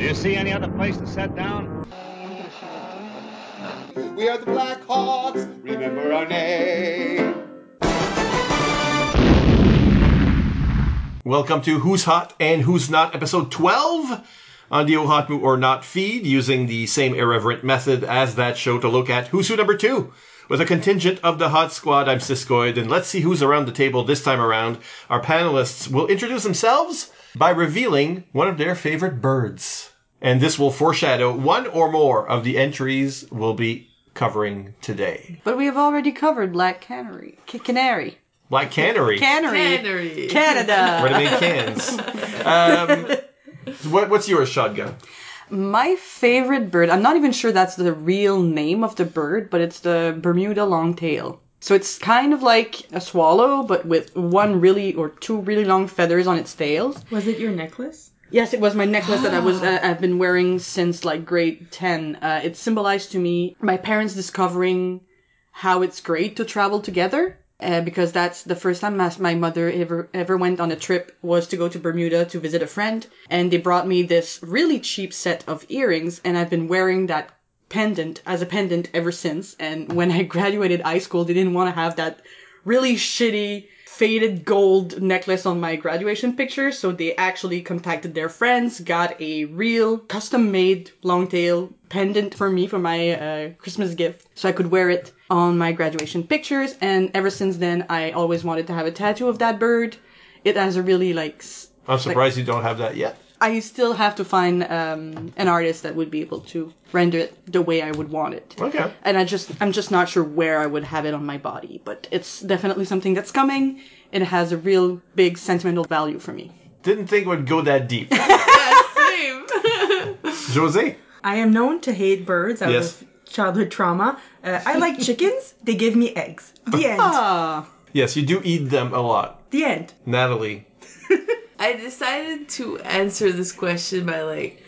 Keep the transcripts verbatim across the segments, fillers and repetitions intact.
Do you see any other place to set down? We are the Black Hawks. Remember our name. Welcome to Who's Hot and Who's Not, episode twelve on the Ohatmu or Not feed, using the same irreverent method as that show to look at Who's Who number two. With a contingent of the Hot Squad, I'm Siskoid, and let's see who's around the table this time around. Our panelists will introduce themselves by revealing one of their favorite birds. And this will foreshadow one or more of the entries we'll be covering today. But we have already covered Black Canary. C- canary. Black Canary. Canary. Canary. Canada. Where to make cans. Um, what, what's yours, Shotgun? My favorite bird, I'm not even sure that's the real name of the bird, but it's the Bermuda longtail. So it's kind of like a swallow, but with one really or two really long feathers on its tail. Was it your necklace? Yes, it was my necklace that I was uh, I've been wearing since like grade ten. Uh, it symbolized to me my parents discovering how it's great to travel together. Uh, because that's the first time my mother ever ever went on a trip was to go to Bermuda to visit a friend. And they brought me this really cheap set of earrings, and I've been wearing that pendant as a pendant ever since. And when I graduated high school, they didn't want to have that really shitty faded gold necklace on my graduation picture, so they actually contacted their friends, got a real custom-made long-tail pendant for me for my uh, Christmas gift, so I could wear it on my graduation pictures. And ever since then, I always wanted to have a tattoo of that bird. It has a really like. I'm surprised like, you don't have that yet. I still have to find um, an artist that would be able to render it the way I would want it. Okay. And I just, I'm just not sure where I would have it on my body, but it's definitely something that's coming, and it has a real big sentimental value for me. Didn't think it would go that deep. Yeah, same. Jose? I am known to hate birds out Yes. of childhood trauma. Uh, I like chickens. They give me eggs. The end. Ah. Yes, you do eat them a lot. The end. Natalie? I decided to answer this question by like,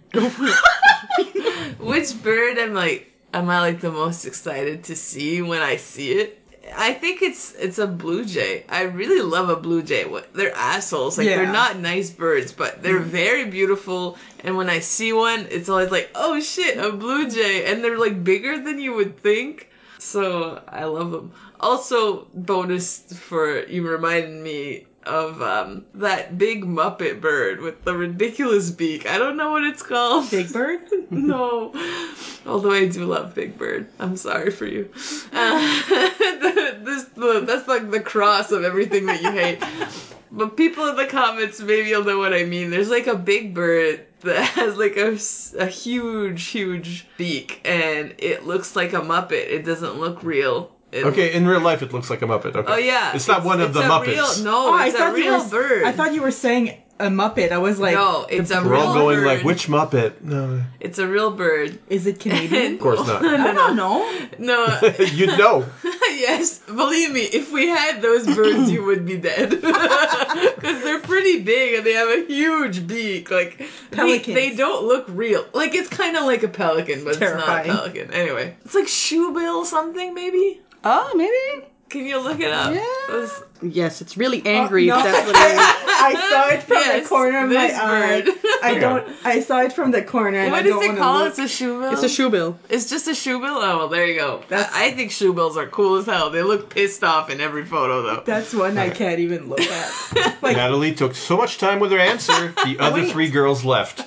which bird I'm like, am I like the most excited to see when I see it? I think it's it's a blue jay. I really love a blue jay. What they're assholes. Like Yeah. they're not nice birds, but they're very beautiful. And when I see one, it's always like, oh shit, a blue jay, and they're like bigger than you would think. So I love them. Also, bonus for you reminded me of um, that big Muppet bird with the ridiculous beak. I don't know what it's called. Big Bird? No. Although I do love Big Bird. I'm sorry for you. Uh, this, the, that's like the cross of everything that you hate. But people in the comments, maybe you'll know what I mean. There's like a big bird that has like a, a huge, huge beak, and it looks like a Muppet. It doesn't look real. It Okay, in real life it looks like a Muppet. Okay. Oh yeah, It's not one of it's the a Muppets. Real, no, Oh, I it's a thought you real were, bird. I thought you were saying a Muppet. I was like, no, it's a We're real all going bird. like, which Muppet? No. It's a real bird. is it Canadian? Of course not. I don't know. No, You'd know. yes, believe me, if we had those birds, you would be dead. Because they're pretty big and they have a huge beak. Like they, Pelicans. they don't look real. Like it's kind of like a pelican, but Terrifying. it's not a pelican. Anyway, it's like shoebill something maybe. Oh, maybe? Can you look it up? Yeah. Those- Yes, it's really angry Oh, if no. that's what it is. I saw it from Yes, the corner of my this eye. bird. I don't. I saw it from the corner. And I What is don't it wanna called? look. It's a shoebill. It's a shoebill. It's just a shoebill? Oh, well, there you go. That's- I, I think shoebills are cool as hell. They look pissed off in every photo, though. That's one I can't even look at. Like, Natalie took so much time with her answer, the other Wait. three girls left.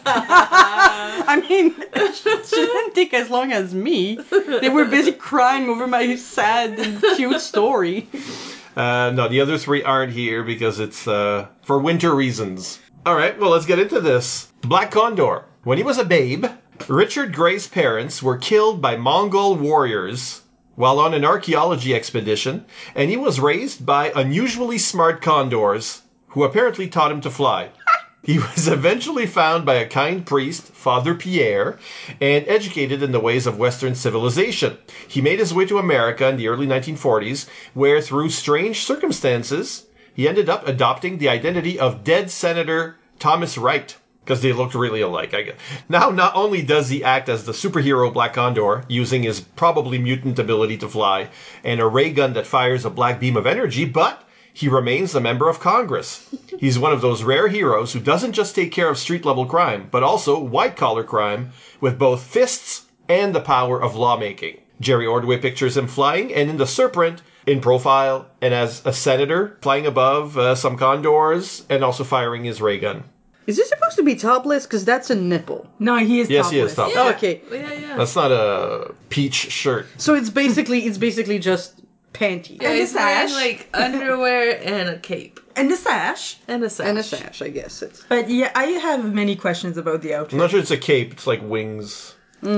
I mean, it didn't take as long as me. They were busy crying over my sad and cute story. Uh, no, the other three aren't here because it's uh, for winter reasons. All right, well, let's get into this. Black Condor. When he was a babe, Richard Gray's parents were killed by Mongol warriors while on an archaeology expedition, and he was raised by unusually smart condors who apparently taught him to fly. He was eventually found by a kind priest, Father Pierre, and educated in the ways of Western civilization. He made his way to America in the early nineteen forties, where through strange circumstances, he ended up adopting the identity of dead Senator Thomas Wright, because they looked really alike, I guess. Now, not only does he act as the superhero Black Condor, using his probably mutant ability to fly and a ray gun that fires a black beam of energy, but he remains a member of Congress. He's one of those rare heroes who doesn't just take care of street-level crime, but also white-collar crime with both fists and the power of lawmaking. Jerry Ordway pictures him flying, and in The Serpent, in profile, and as a senator, flying above uh, some condors, and also firing his ray gun. Is this supposed to be topless? Because that's a nipple. No, he is Yes, topless. he is topless. Oh, okay. Yeah, yeah. That's not a peach shirt. So it's basically it's basically just panties. Yeah, And a he's wearing, sash. like, underwear and a cape. And the sash. And a sash. And a sash, I guess. It's But yeah, I have many questions about the I'm outfit. not sure it's a cape. It's like wings.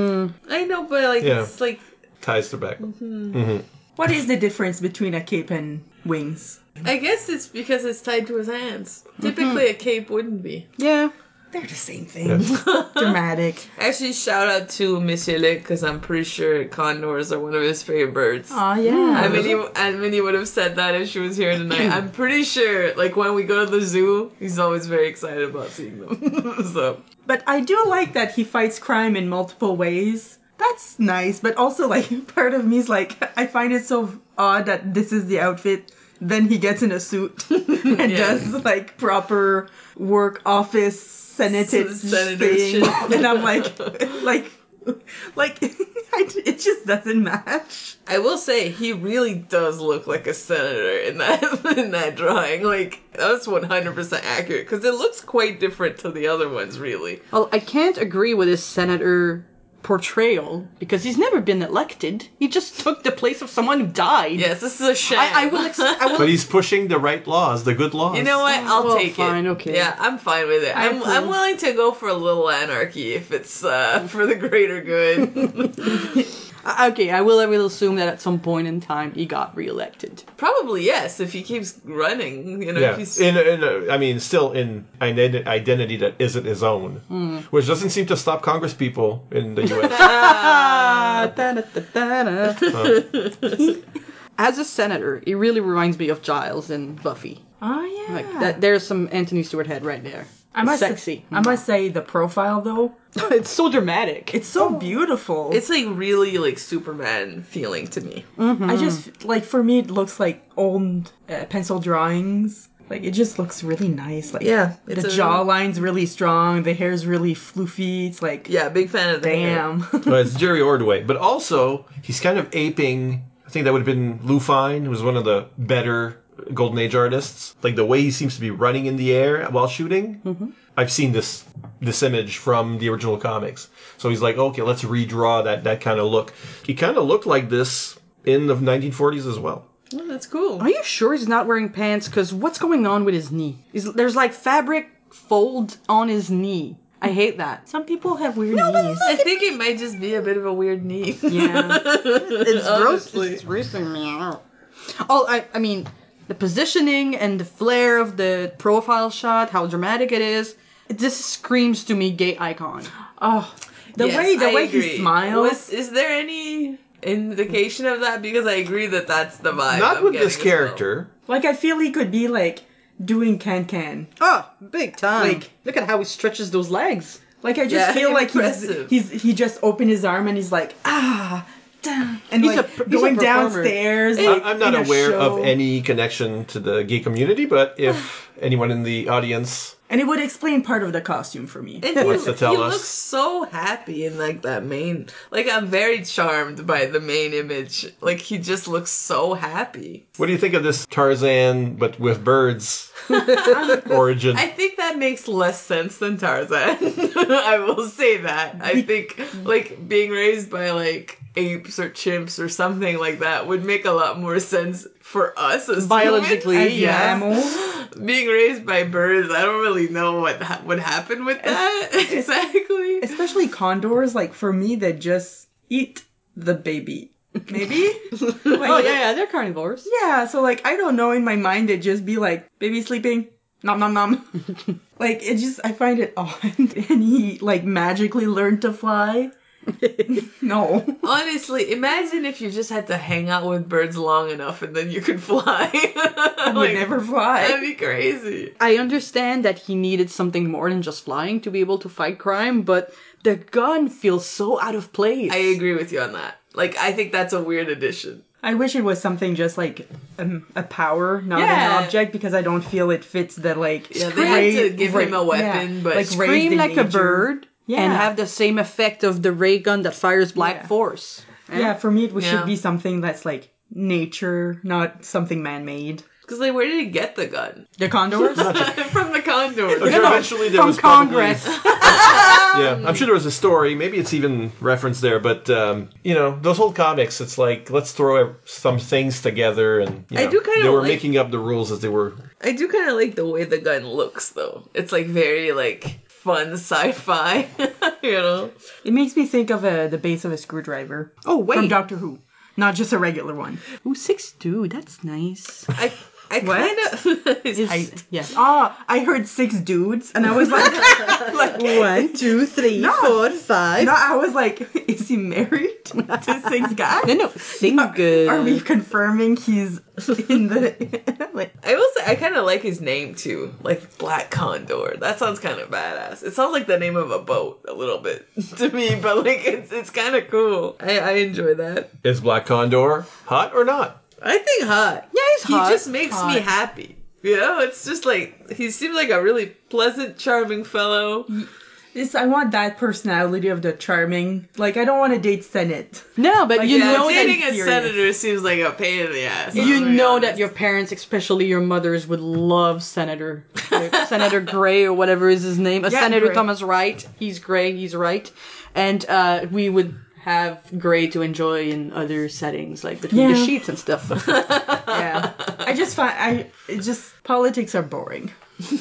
I know, but, like, Yeah. it's, like... Ties to back. What is the difference between a cape and wings? I guess it's because it's tied to his hands. Typically, a cape wouldn't be. yeah. They're the same thing. Dramatic. Actually, shout out to Monsieur Lick, because I'm pretty sure condors are one of his favorite birds. Oh yeah. I mean, he, and Minnie would have said that if she was here tonight. I'm pretty sure, like, when we go to the zoo, he's always very excited about seeing them. So, But I do like that he fights crime in multiple ways. That's nice, but also, like, part of me is like, I find it so odd that this is the outfit. Then he gets in a suit and Yeah. does, like, proper work, office, senate Senator thing. shit. And I'm like, like, like, I, it just doesn't match. I will say, he really does look like a senator in that in that drawing. Like, that's one hundred percent accurate, because it looks quite different to the other ones, really. Well, I can't agree with his senator portrayal because he's never been elected. He just took the place of someone who died. Yes, this is a shame. I, I will. Ex- I will. But he's pushing the right laws, the good laws. You know what? I'll well, take fine, it. okay. Yeah, I'm fine with it. I I'm approve. I'm willing to go for a little anarchy if it's uh, for the greater good. Uh, okay, I will. I will assume that at some point in time he got reelected. Probably yes, if he keeps running. You know, Yeah, if he's in, in a, I mean, still in an ident- identity that isn't his own, which doesn't seem to stop Congress people in the U S. Ah, da-da-da-da-da. As a senator, he really reminds me of Giles and Buffy. Oh yeah. Like that, there's some Anthony Stewart head right there. I must Sexy. I must say the profile though, It's so dramatic. it's so beautiful. it's like really like Superman feeling to me. I just like for me it looks like old uh, pencil drawings. Like it just looks really nice. Like Yeah, the it's a- jawline's really strong. The hair's really floofy. It's like Yeah, big fan of the hair. damn. Well, it's Jerry Ordway, but also he's kind of aping. I think that would have been Lou Fine, who was one of the better Golden Age artists. Like the way he seems to be running in the air while shooting. Mm-hmm. I've seen this this image from the original comics, so he's like, okay, let's redraw that that kind of look. He kind of looked like this in the nineteen forties as well. Oh, that's cool. Are you sure he's not wearing pants? Because what's going on with his knee? Is there's like fabric fold on his knee. I hate that. Some people have weird knees. I think it might just be a bit of a weird knee. Yeah. It's gross. Honestly. It's grossing me out. Oh, I, I mean, the positioning and the flair of the profile shot, how dramatic it is. This screams to me gay icon. Oh, the Yes, way the I way agree. he smiles. Was, is there any indication of that? Because I agree that that's the vibe. Not I'm with this getting as well. character. Like I feel he could be like doing can can. Oh, big time. Like- Look at how he stretches those legs. Like I just Yeah, feel like impressive. he's he's he just opened his arm and he's like ah. da," And He's like a- he's a going performer. downstairs. I- Like, I'm not in a aware of show. any connection to the gay community, but if anyone in the audience And it would explain part of the costume for me. And he, Wants to tell he us. looks so happy in like that main. Like I'm very charmed by the main image. Like he just looks so happy. What do you think of this Tarzan, but with birds origin? I think that makes less sense than Tarzan. I will say that. I think like being raised by like apes or chimps or something like that would make a lot more sense for us as Biologically, humans. As yeah. mammals. Being raised by birds, I don't really know what ha- would happen with that exactly. Especially condors, like for me, they just eat the baby. Maybe? Like, Oh, yeah, yeah, they're carnivores. Yeah, so like I don't know, in my mind it'd just be like, baby sleeping, nom nom nom. Like it just I find it odd. And he like magically learned to fly. No. Honestly, imagine if you just had to hang out with birds long enough and then you could fly. I would Like, never fly. That'd be crazy. I understand that he needed something more than just flying to be able to fight crime, but the gun feels so out of place. I agree with you on that. Like, I think that's a weird addition. I wish it was something just like um, a power, not Yeah. an object, because I don't feel it fits the like. Yeah, they had to give him a ra- weapon, yeah, but like Scream raised Scream in like a nature. bird Yeah. and have the same effect of the ray gun that fires black Yeah. force. Yeah, for me it Yeah. should be something that's like nature, not something man-made. Because, like, where did he get the gun? The condors? From the condor. I'm sure eventually there From was probably- Congress. Yeah, I'm sure there was a story. Maybe it's even referenced there, but um, you know, those old comics. It's like let's throw some things together, and you I know, do kinda they were like- making up the rules as they were. I do kind of like the way the gun looks, though. It's, like, very, like, fun sci-fi, you know? It makes me think of uh, the base of a screwdriver. Oh, wait. From Doctor Who. Not just a regular one. Ooh, six two. That's nice. I I What? kind of... his Is- height. Yes. Ah, I heard six dudes, and I was like, like One, two, three, four, five. no, I was like, is he married to six guys? No, no, single. Are we confirming he's in the like? I will say, I kind of like his name, too. Like, Black Condor. That sounds kind of badass. It sounds like the name of a boat, a little bit, to me, but, like, it's it's kind of cool. I, I enjoy that. Is Black Condor hot or not? I think hot. Yeah, he's He hot. just makes me Hot. happy. You know, it's just like, he seems like a really pleasant, charming fellow. This I want that personality of the charming. Like I don't want to date Senate. No, but Like, you Yeah, know that dating a serious. senator seems like a pain in the ass. you I'll be know honest. that your parents, especially your mothers, would love Senator uh, Senator Gray or whatever is his name. Uh, Yeah, Senator Gray. Thomas Wright. He's Gray. He's right, and uh, we would have Gray to enjoy in other settings, like between the Yeah. sheets and stuff. Yeah, I just find I it just politics are boring.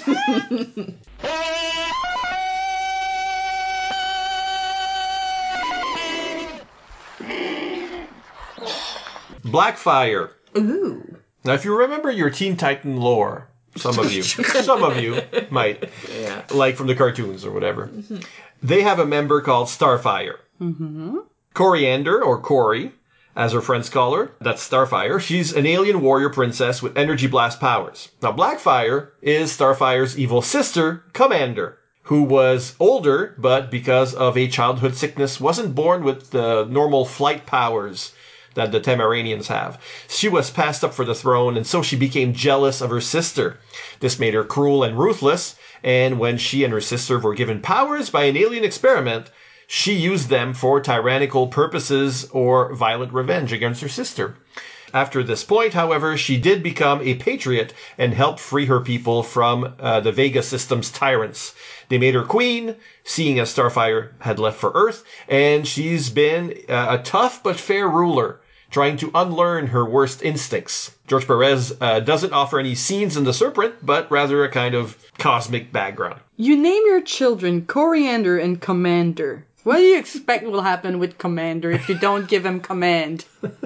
Blackfire. Ooh. Now, if you remember your Teen Titan lore, some of you, some of you might, Yeah. like from the cartoons or whatever, they have a member called Starfire. Mm-hmm. Coriander, or Cori, as her friends call her, that's Starfire. She's an alien warrior princess with energy blast powers. Now, Blackfire is Starfire's evil sister, Commander, who was older, but because of a childhood sickness, wasn't born with the normal flight powers that the Tamaranians have. She was passed up for the throne, and so she became jealous of her sister. This made her cruel and ruthless, and when she and her sister were given powers by an alien experiment, she used them for tyrannical purposes or violent revenge against her sister. After this point, however, she did become a patriot and helped free her people from uh, the Vega system's tyrants. They made her queen, seeing as Starfire had left for Earth, and she's been uh, a tough but fair ruler, trying to unlearn her worst instincts. George Perez uh, doesn't offer any scenes in The Serpent, but rather a kind of cosmic background. You name your children Coriander and Commander. What do you expect will happen with Commander if you don't give him command?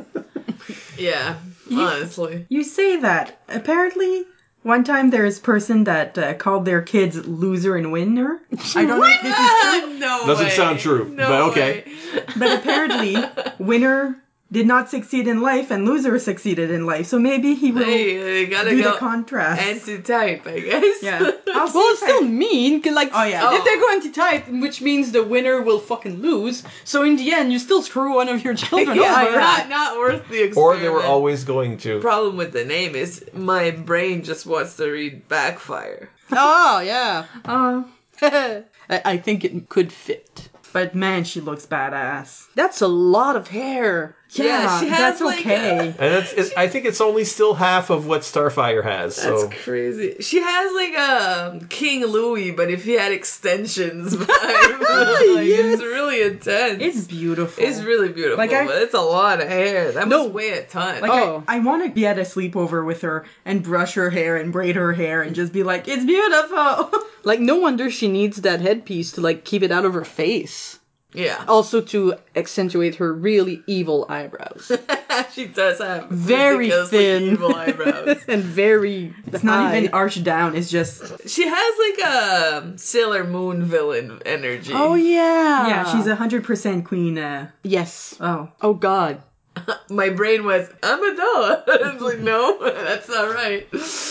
Yeah, honestly. You say that. Apparently, one time there is a person that uh, called their kids loser and winner. I don't know if this is true, No Doesn't way. sound true, No but okay. way. but apparently, winner did not succeed in life and loser succeeded in life. So maybe he will Hey, you gotta do go the contrast. anti-type, I guess. Yeah. I'll see Well, if it's still I- mean, 'cause, like, Oh, yeah. if they go anti-type, which means the winner will fucking lose, so in the end, you still screw one of your children Yeah, over. not, not worth the experiment. Or they were always going to. Problem with the name is my brain just wants to read backfire. Oh, yeah. Uh, I I think it could fit. but man, she looks badass. That's a lot of hair. Yeah, Yeah, she has, that's like, okay. And it's, it's, I think it's only still half of what Starfire has. That's So crazy. She has like a King Louis, but if he had extensions, vibe. Like, it's really intense. It's beautiful. It's really beautiful, Like, I- but it's a lot of hair. That No. must weigh a ton. Like Oh. I, I want to be at a sleepover with her and brush her hair and braid her hair and just be like, it's beautiful. Like, no wonder she needs that headpiece to, like, keep it out of her face. yeah, Also to accentuate her really evil eyebrows. she does have Very ridiculously thin. evil eyebrows. And very It's not even arched down. It's just She has like a Sailor Moon villain energy. Oh, yeah. yeah. She's a hundred percent queen. Uh, Yes. oh, Oh, God. My brain was, I'm a doll. I was like, no, that's not right.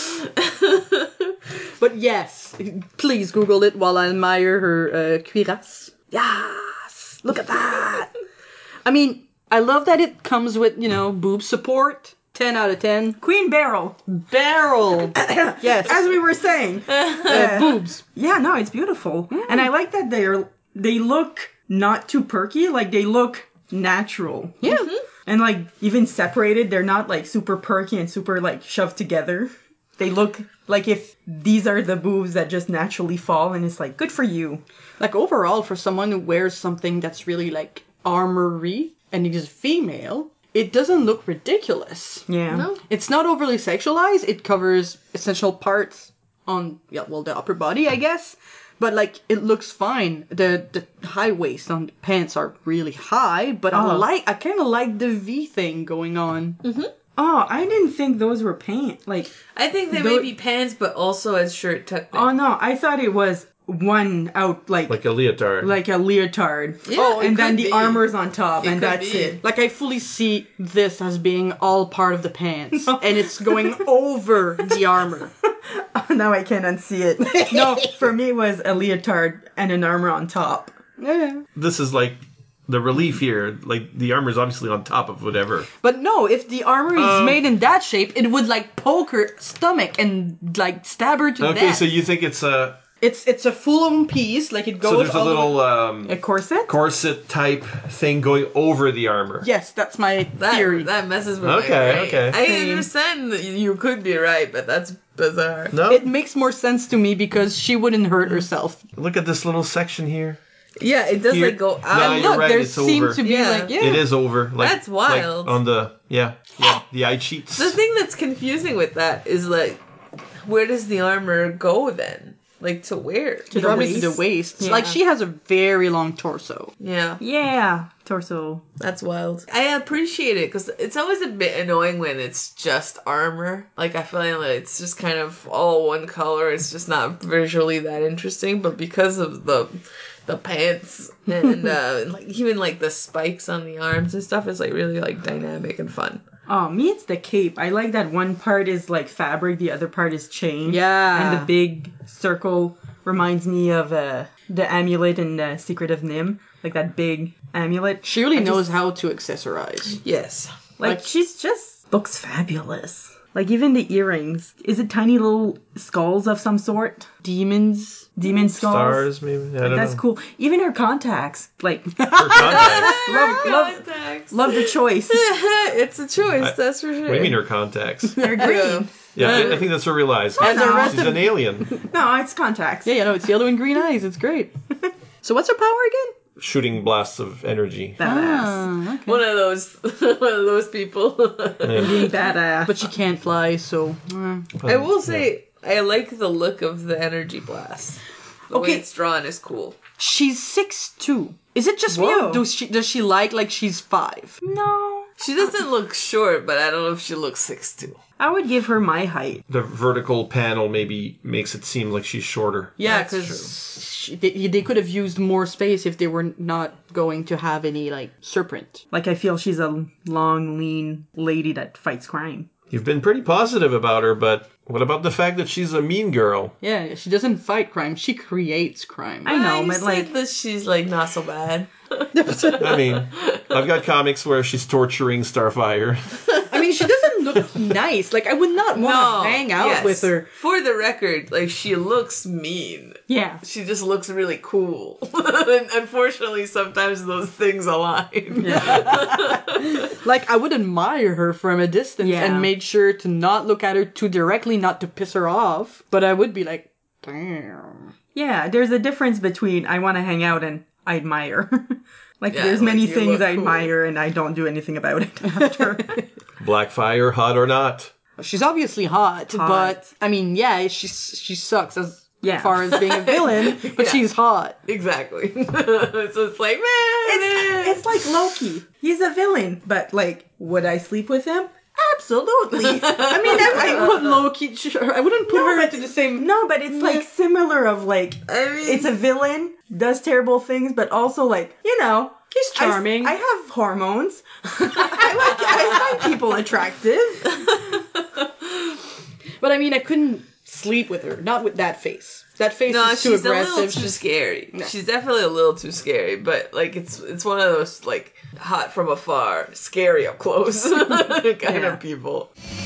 But yes, please Google it while I admire her uh, cuirasse. Yes, look at that. I mean, I love that it comes with, you know, boob support. ten out of ten. Queen Beryl. Barrel. Yes. As we were saying. Uh, boobs. Yeah, no, it's beautiful. And I like that they're they look not too perky, like they look natural. Yeah. And like even separated, they're not like super perky and super like shoved together. They look like if these are the boobs that just naturally fall, and it's like good for you. Like overall, for someone who wears something that's really like armory and is female, it doesn't look ridiculous. Yeah. No. It's not overly sexualized. It covers essential parts on, yeah, well, the upper body, I guess. But, like, it looks fine. The the high waist on the pants are really high, but I Oh. like, I kind of like the V thing going on. Mm-hmm. Oh, I didn't think those were pants. Like, I think they Tho- may be pants, but also as shirt tucked in. oh no, I thought it was one out like Like a leotard. like a leotard. Yeah, oh, it and then could the be. armor's on top, It and could that's be. it. Like, I fully see this as being all part of the pants, and it's going over the armor. Now I can't unsee it. No, for me it was a leotard and an armor on top. Yeah. This is like the relief here. Like the armor's obviously on top of whatever. But no, if the armor is Um, made in that shape, it would, like, poke her stomach and, like, stab her to Okay, death. so you think it's a It's it's a full-on piece, like, it goes so there's a all the little way- um, A corset? corset type thing going over the armor. Yes, that's my That, theory. that messes with Okay, my brain. okay. I Same. understand that you could be right, but that's bizarre. No, It makes more sense to me because she wouldn't hurt herself. look at this little section here. Yeah, it does Here- like go No, out. you're Look, right, there it's seemed over. to be Yeah. like, yeah. It is over. Like, That's wild. Like on the yeah, yeah, the eye cheats. The thing that's confusing with that is like, where does the armor go then? Like to where? To the Probably waist. to the waist. Yeah. Like, she has a very long torso. Yeah, Yeah, torso. that's wild. I appreciate it because it's always a bit annoying when it's just armor. Like I feel like it's just kind of all one color. It's just not visually that interesting. But because of the the pants and uh, like even like the spikes on the arms and stuff, it's like really like dynamic and fun. Oh, me, it's the cape. I like that one part is like fabric, the other part is chain. Yeah. And the big circle reminds me of uh, the amulet in the Secret of Nim. Like that big amulet. She really I knows just- how to accessorize. Yes. Like, like- she's just looks fabulous. Like, even the earrings. Is it tiny little skulls of some sort? Demons. Demon skulls? Stars, maybe. I don't That's know. cool. Even her contacts. Like, For contacts. love, love, Contacts. love the choice. It's a choice, I- that's for sure. What do you mean her contacts? They're green. Yeah, I, I think that's what I realized. And the no. rest She's of an alien. No, it's contacts. Yeah, you know, it's yellow and green eyes. It's great. So what's her power again? Shooting blasts of energy. Badass. Ah, okay. One of those, one of those people. Being badass. But she can't fly, so... uh. I will say, I like the look of the energy blast. The way Okay. it's drawn is cool. She's six two. Is it just me Whoa. or does she, does she like like she's five? No. She doesn't look short, but I don't know if she looks six two. I would give her my height. The vertical panel maybe makes it seem like she's shorter. Yeah, That's because they, they could have used more space if they were not going to have any, like, surprint. Like, I feel she's a long, lean lady that fights crime. You've been pretty positive about her, but what about the fact that she's a mean girl? Yeah, she doesn't fight crime. She creates crime. I know, I but said like, that she's like not so bad. I mean, I've got comics where she's torturing Starfire. I mean, she doesn't look nice. Like, I would not want to hang out yes. with her. For the record, like she looks mean. yeah. She just looks really cool. And unfortunately, sometimes those things align. Like, I would admire her from a distance Yeah. and made sure to not look at her too directly, not to piss her off. But I would be like, damn. Yeah, there's a difference between I want to hang out and I admire. Like, Yeah, there's like, many you things look I cool. admire and I don't do anything about it after. Blackfire, hot or not? She's obviously hot, Hot. but I mean, yeah, she she sucks as Yeah. far as being a villain, but Yeah. she's hot. Exactly. So it's like, man, it's, it's like Loki. He's a villain, but like, would I sleep with him? Absolutely. I mean, I I, put Loki. I wouldn't put No, her but- into the same. no, but it's like similar of like, I mean, it's a villain, does terrible things, but also like, you know, He's I- charming. I, have hormones. I like, I find people attractive. But I mean, I couldn't sleep with her. Not with that face. That face No, is too she's a aggressive. little too She's- scary. She's definitely a little too scary, but like it's it's one of those like hot from afar, scary up close kind Yeah. of people.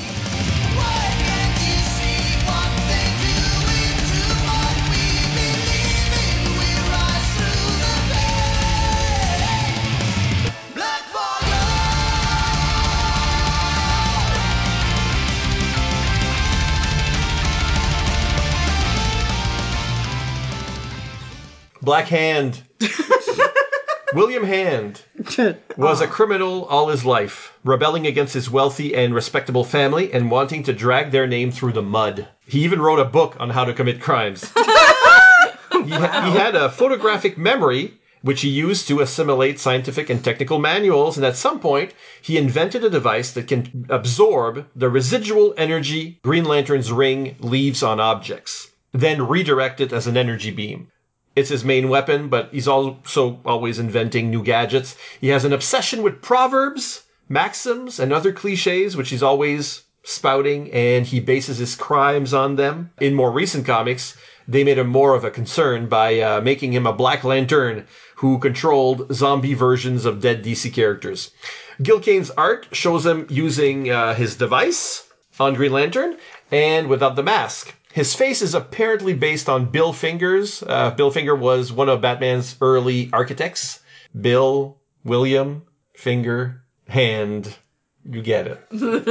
Black Hand. William Hand was a criminal all his life, rebelling against his wealthy and respectable family and wanting to drag their name through the mud. He even wrote a book on how to commit crimes. he, ha- he had a photographic memory, which he used to assimilate scientific and technical manuals, and at some point, he invented a device that can absorb the residual energy Green Lantern's ring leaves on objects, then redirect it as an energy beam. It's his main weapon, but he's also always inventing new gadgets. He has an obsession with proverbs, maxims, and other cliches, which he's always spouting, and he bases his crimes on them. In more recent comics, they made him more of a concern by uh, making him a Black Lantern who controlled zombie versions of dead D C characters. Gil Kane's art shows him using uh, his device on Green Lantern and without the mask. His face is apparently based on Bill Fingers. Uh, Bill Finger was one of Batman's early architects. Bill, William, Finger, Hand. You get it.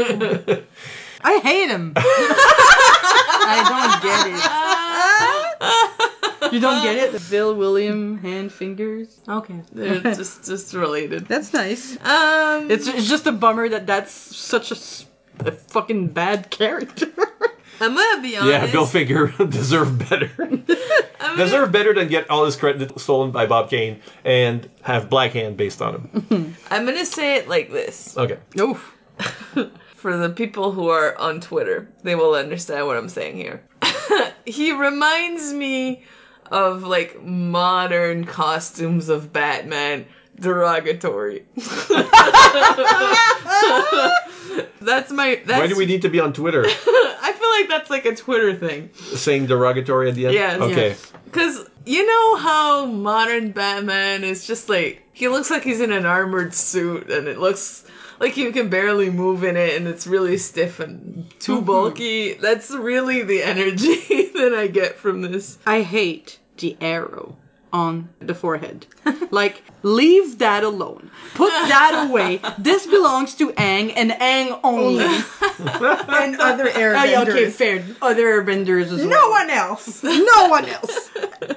I hate him. I don't get it. You don't get it? Bill, William, Hand, Fingers. Okay. They're just just related. That's nice. Um, It's it's just a bummer that that's such a, s- a fucking bad character. I'm gonna be honest. Yeah, Bill Finger deserved better. Deserved better than get all his credit stolen by Bob Kane and have Black Hand based on him. I'm gonna say it like this. Okay. Oof. For the people who are on Twitter, they will understand what I'm saying here. He reminds me of like modern costumes of Batman. Derogatory. That's my. That's, Why do we need to be on Twitter I feel like that's like a Twitter thing. saying derogatory at the end? Yes. Okay. Yes. Because you know how modern Batman is just like, he looks like he's in an armored suit and it looks like he can barely move in it and it's really stiff and too bulky. That's really the energy that I get from this. I hate the arrow on the forehead. Like, leave that alone. Put that away. This belongs to Aang and Aang only. And other airbenders. Oh, yeah, okay, fair. Other airbenders as well. No one else. No one else.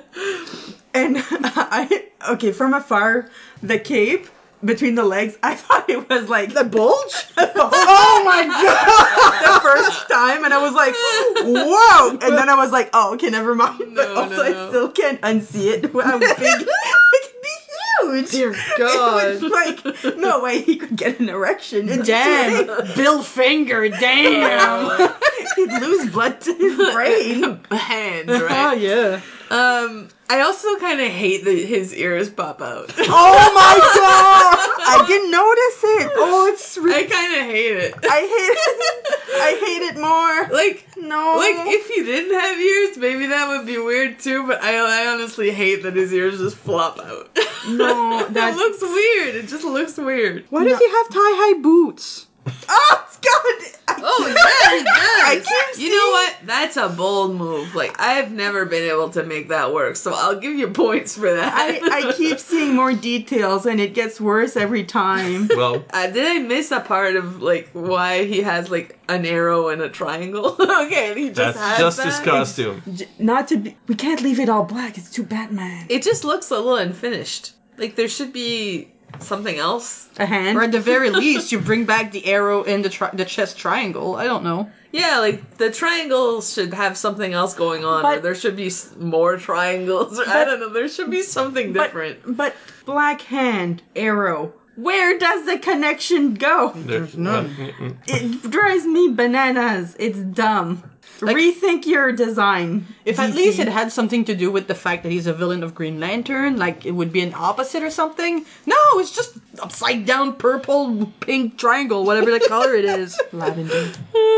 And I, okay, from afar, the cape between the legs, I thought it was like the bulge. Oh my god! The first time, and I was like, "Whoa!" And then I was like, "Oh, okay, never mind." But No, also, no, I no. still can't unsee it. How big it could be huge. Dear It was God. like, no way he could get an erection. It's Damn. way- Bill Finger, damn. He'd lose blood to his brain. Hand, Oh, right? yeah. Um, I also kind of hate that his ears pop out. Oh my god! I didn't notice it. Oh, it's I really. kind of hate it. I hate it. I hate it more. Like, No. like if he didn't have ears, maybe that would be weird too. But I, I honestly hate that his ears just flop out. No, It that's- looks weird. It just looks weird. Why does he have tie-high boots? Oh God! Oh yeah, he does. I keep You know what? That's a bold move. Like I've never been able to make that work, so I'll give you points for that. I, I keep seeing more details, and it gets worse every time. Well, Uh, did I miss a part of like why he has like an arrow and a triangle? Okay, and he just that's has just that. his costume. J- Not to be. We can't leave it all black. It's too Batman. It just looks a little unfinished. Like there should be something else. A hand. Or at the very least, you bring back the arrow in the tri- the chest triangle. I don't know. Yeah, like the triangles should have something else going on, or But- there should be s- more triangles. Or, I But- don't know. There should be something But, different. but black hand arrow. Where does the connection go? There's none. It drives me bananas. It's dumb. Rethink your design. If at D C. least it had something to do with the fact that he's a villain of Green Lantern, like it would be an opposite or something. No, it's just upside down purple, pink triangle, whatever the color it is. Lavender.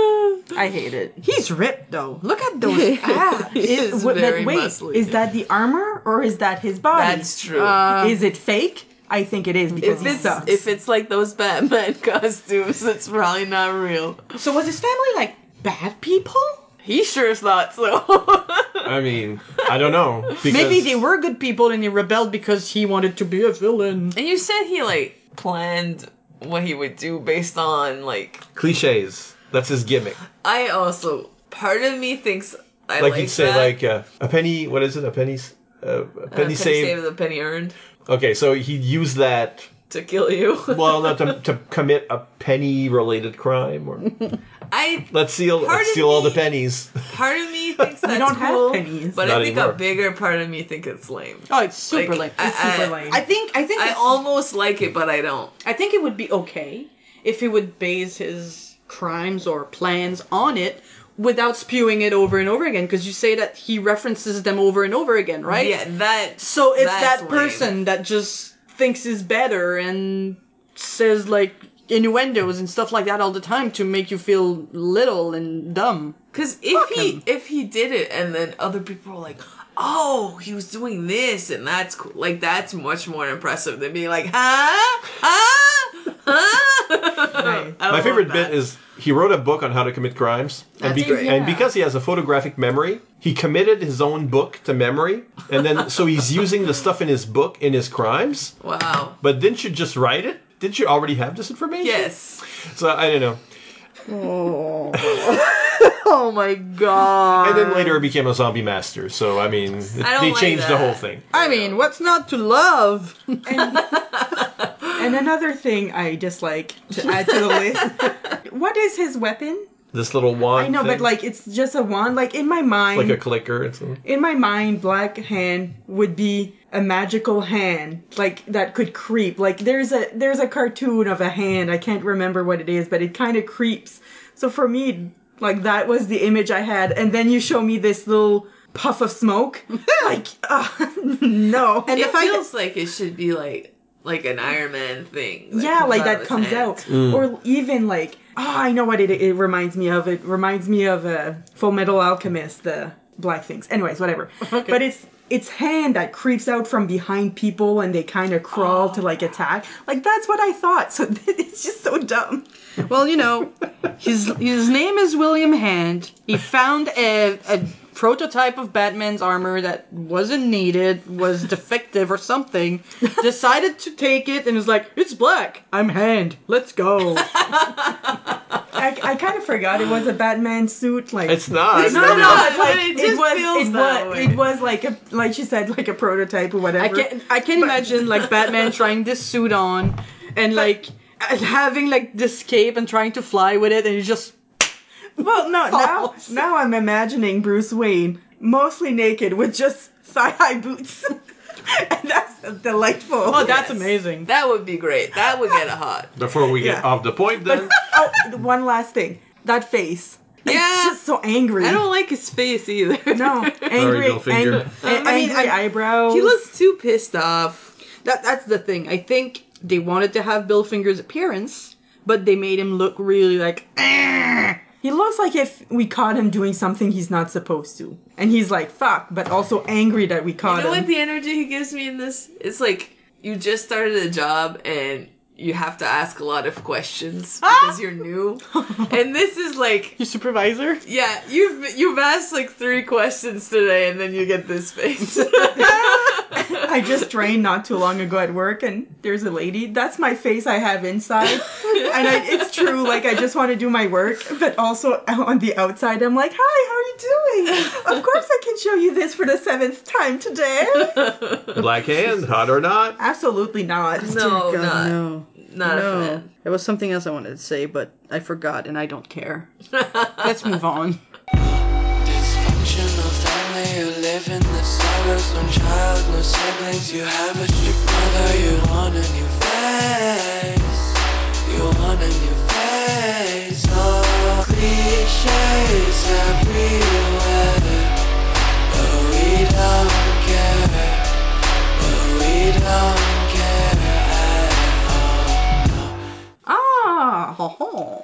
I hate it. He's ripped though. Look at those abs. He is what- very wait, muscly. is that the armor or is that his body? That's true. is it fake? I think it is because if he it's sucks. if it's like those Batman costumes, it's probably not real. So was his family like bad people? He sure thought so. I mean, I don't know. Because Maybe they were good people and he rebelled because he wanted to be a villain. And you said he like planned what he would do based on like. cliches. That's his gimmick. I also part of me thinks I Like, like you'd say, that. like uh, a penny. What is it? A penny. s- Uh, a penny, Uh, penny saved. saved, the penny earned Okay, so he'd use that. to kill you. Well, not to, to commit a penny-related crime, or I let's steal, Part let's of steal all the me- pennies. part of me thinks that's don't have cool, pennies. but Not I think anymore. a bigger part of me think it's lame. Oh, it's super Like, lame. I- It's super I- lame. I think I think I it's- almost like it, but I don't. I think it would be okay if he would base his crimes or plans on it without spewing it over and over again. Because you say that he references them over and over again, right? Yeah, that. So it's that's that lame. person that just thinks is better and says like innuendos and stuff like that all the time to make you feel little and dumb. Because if he if he did it and then other people were like, oh, he was doing this and that's cool. Like that's much more impressive than being like, huh, huh, huh. Right. I don't My favorite want bit that. is he wrote a book on how to commit crimes, and, That's great. and Yeah. because he has a photographic memory, he committed his own book to memory, and then so he's using the stuff in his book in his crimes. Wow. But didn't you just write it? Didn't you already have this information? Yes. So I don't know. Oh my god. And then later it became a zombie master. So I mean, it- I don't they like changed the that. whole thing. I mean, what's not to love? And another thing I dislike to add to the list. What is his weapon? This little wand. I know, but thing, like it's just a wand. Like in my mind, like a clicker. It's a, in my mind, Black Hand would be a magical hand, like that could creep. Like there's a there's a cartoon of a hand. I can't remember what it is, but it kind of creeps. So for me, like that was the image I had. And then you show me this little puff of smoke. Like, uh, no. And It if I feels like it should be like like an Iron Man thing. that yeah, comes like out of that his comes hand. out, or even like oh, I know what it it reminds me of. It reminds me of uh, Full Metal Alchemist, the black things. Anyways, whatever. Okay. But it's it's hand that creeps out from behind people and they kind of crawl to like attack. Like that's what I thought. So it's just so dumb. Well, you know, his his name is William Hand. He found a, a prototype of Batman's armor that wasn't needed, was defective or something. Decided to take it and was like, "It's black. I'm Hand. Let's go." I, I kind of forgot it was a Batman suit. Like it's not. It's no, not, no, no, but like, it it, just was, feels it that was, way. it was like a, like she said, like a prototype or whatever. I can I can imagine like Batman trying this suit on and like having like this cape and trying to fly with it, and he just Well, no, now, False. now I'm imagining Bruce Wayne mostly naked with just thigh-high boots. And that's delightful. oh, that's Yes. amazing. That would be great. That would get a hot. Before we get Yeah. off the point, then Oh, one last thing. That face. Yeah. It's just so angry. I don't like his face either. No, angry, Billfinger. ang- I mean, angry I'm- eyebrows. He looks too pissed off. That that's the thing. I think they wanted to have Bill Finger's appearance, but they made him look really like He looks like if we caught him doing something he's not supposed to. And he's like, fuck, but also angry that we You caught know him. what the energy he gives me in this? It's like you just started a job and you have to ask a lot of questions because you're new. And this is like, your supervisor. yeah, you've you've asked like three questions today, and then you get this face. I just trained not too long ago at work, and there's a lady. That's my face I have inside, and I, it's true. Like I just want to do my work, but also on the outside, I'm like, "Hi, how are you doing? Of course, I can show you this for the seventh time today." Black Hand, hot or not? Absolutely not. no, God, not no. not a No. fan. There was something else I wanted to say, but I forgot and I don't care. Let's move on. Dysfunctional family, you live in the suburbs. One child, no siblings. You have a strict mother. You want a new face. You want a new face. Oh, cliches everywhere, but we don't care. But we don't care at all. Ah, Ho ho.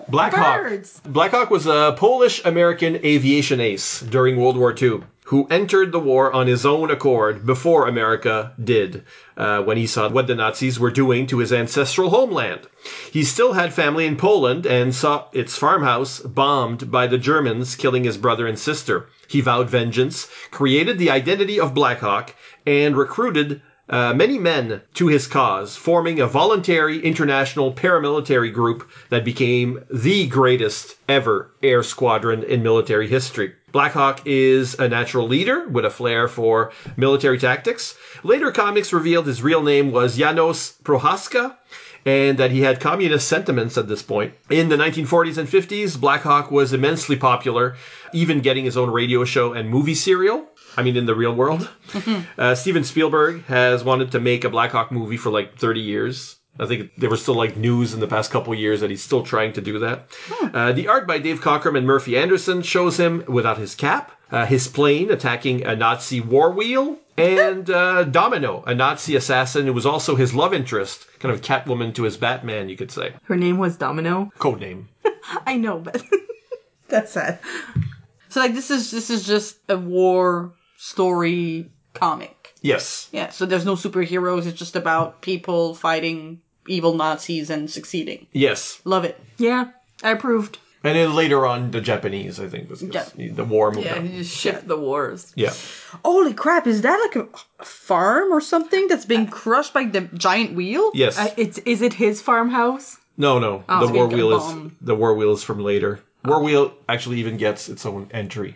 Black Hawk. Birds. Black Hawk was a Polish-American aviation ace during World War Two who entered the war on his own accord before America did, uh, when he saw what the Nazis were doing to his ancestral homeland. He still had family in Poland and saw its farmhouse bombed by the Germans, killing his brother and sister. He vowed vengeance, created the identity of Black Hawk, and recruited Uh, many men to his cause, forming a voluntary international paramilitary group that became the greatest ever air squadron in military history. Black Hawk is a natural leader with a flair for military tactics. Later comics revealed his real name was Janos Prohaska, and that he had communist sentiments at this point. In the nineteen forties and fifties, Black Hawk was immensely popular, even getting his own radio show and movie serial. I mean, in the real world. uh, Steven Spielberg has wanted to make a Black Hawk movie for like thirty years. I think there was still like news in the past couple of years that he's still trying to do that. Uh, the art by Dave Cockrum and Murphy Anderson shows him without his cap, uh, his plane attacking a Nazi war wheel, and uh, Domino, a Nazi assassin who was also his love interest, kind of Catwoman to his Batman, you could say. Her name was Domino. Codename. I know, but that's sad. So like this is this is just a war story comic. Yes. Yeah, so there's no superheroes, it's just about people fighting evil Nazis and succeeding. Yes. Love it. Yeah, I approved. And then later on, the Japanese, I think, was Yeah. the war movie. Yeah, you just shift the wars. Yeah. Holy crap, is that like a, a farm or something that's being crushed by the giant wheel? Yes. I, it's is it his farmhouse? No, no. Oh, the it's war gonna wheel is bomb. the war wheel is from later. War wheel actually even gets its own entry.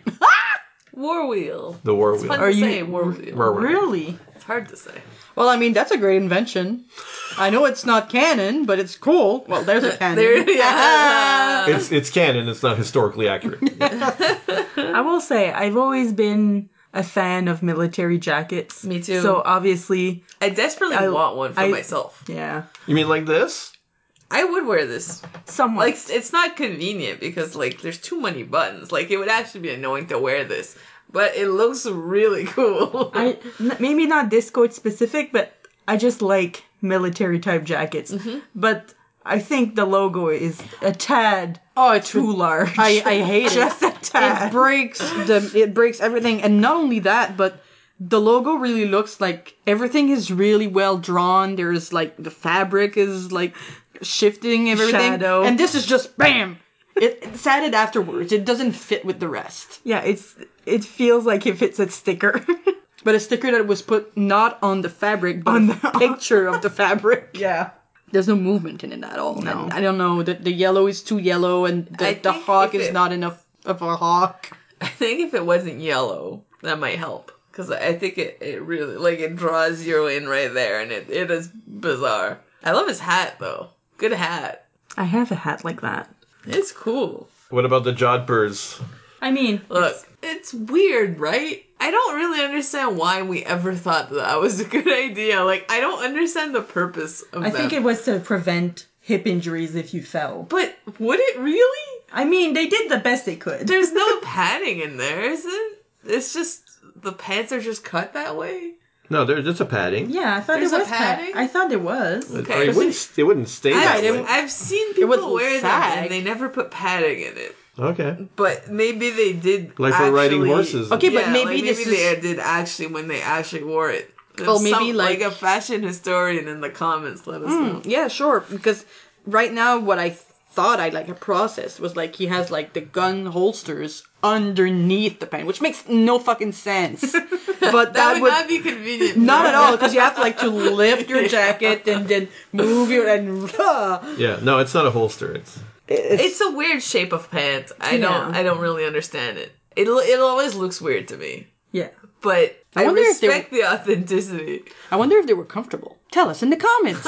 War wheel. The war It's wheel. fun Are to you- say, war wheel. War wheel. Really? It's hard to say. Well, I mean, that's a great invention. I know it's not canon, but it's cool. Well, there's a canon. There, yeah. It's it's canon. It's not historically accurate. I will say I've always been a fan of military jackets. Me too. So obviously, I desperately I- want one for I- myself. yeah, You mean like this? I would wear this. somewhat. Like, it's not convenient because, like, there's too many buttons. Like, it would actually be annoying to wear this. But it looks really cool. I n- maybe not this coat specific, but I just like military type jackets. Mm-hmm. But I think the logo is a tad Oh, it's too large. I, I hate it. Just a It tad. breaks the it breaks everything, and not only that, but the logo really looks like everything is really well drawn. There's like the fabric is like shifting and everything, Shadow. and this is just bam. It, it's added afterwards. It doesn't fit with the rest. Yeah, it's it feels like if it's a sticker. But a sticker that was put not on the fabric, but On a the- picture of the fabric. yeah. There's no movement in it at all. No. And I don't know. The, the yellow is too yellow, and the, I the think hawk if is it- not enough of a hawk. I think if it wasn't yellow, that might help. Because I think it, it really, like, it draws you in right there, and it, it is bizarre. I love his hat, though. Good hat. I have a hat like that. It's cool. What about the Jodhpurs? I mean, Look, it's weird, right? I don't really understand why we ever thought that, that was a good idea. Like, I don't understand the purpose of I them. think it was to prevent hip injuries if you fell. But would it really? I mean, they did the best they could. There's no padding in there, is it? It's just, the pants are just cut that way? No, there's just a padding. Yeah, I thought There's there a was pa- padding? I thought there was. It, Okay. it, wouldn't, it wouldn't stay that I've, way. I've seen would people wear them sag. and they never put padding in it. Okay. But maybe they did. Like for actually, riding horses. Okay, but yeah, maybe like this maybe they is- did actually when they actually wore it. If Oh, maybe some- like- a fashion historian in the comments let us know. Yeah, sure. Because right now, what I thought I like a process was like he has like the gun holsters underneath the pant, which makes no fucking sense. But that, That would would not be convenient. not for- at all, because you have to like to lift your jacket and then move your and uh, Yeah, no, it's not a holster. It's it's, It's a weird shape of pants. I don't. Yeah. I don't really understand it. It it always looks weird to me. Yeah. But I I, wonder if they- respect the authenticity. I wonder if they were comfortable. Tell us in the comments.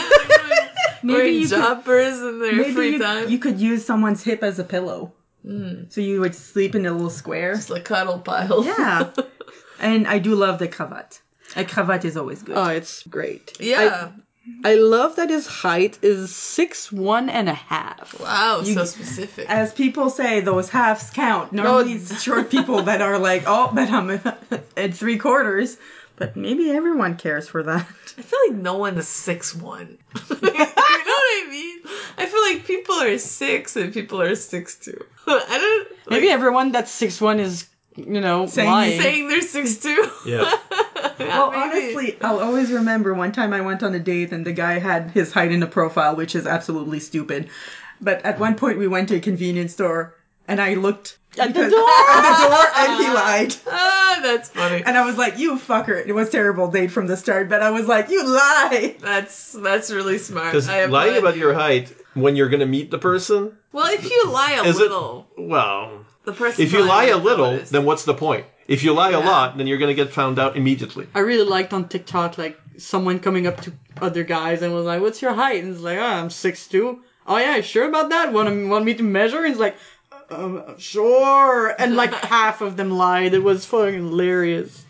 Maybe Wearing you could, jobbers in their maybe free you, time. you could use someone's hip as a pillow. So you would sleep in a little square. Just like cuddle pile. Yeah. And I do love the cravat. A cravat is always good. Oh, it's great. Yeah. I, I love that his height is six one and a half. Wow. so specific. As people say, those halves count. Normally Oh. it's short people that are like, oh, but I'm at three quarters. But maybe everyone cares for that. I feel like no one is six one. You know what I mean? I feel like people are six and people are six two. I don't like, Maybe everyone that's six one is, you know, Saying- lying. saying they're six two. Yeah. Well, honestly, I'll always remember one time I went on a date and the guy had his height in the profile, which is absolutely stupid. But at one point we went to a convenience store and I looked At the because- door! at the door and he lied. Ah, that's funny. And I was like, you fucker. It was a terrible date from the start, but I was like, you lie. That's that's really smart. Because I lying applaud about you. your height when you're going to meet the person, Well, if you lie a is little, it? Well, the person. if you probably lie a wouldn't little, notice. then what's the point? If you lie a Yeah. lot, then you're going to get found out immediately. I really liked on TikTok, like, someone coming up to other guys and was like, what's your height? And it's like, oh, I'm six two. Oh, yeah, sure about that? Want, to, want me to measure? And it's like, um, sure. And, like, half of them lied. It was fucking hilarious.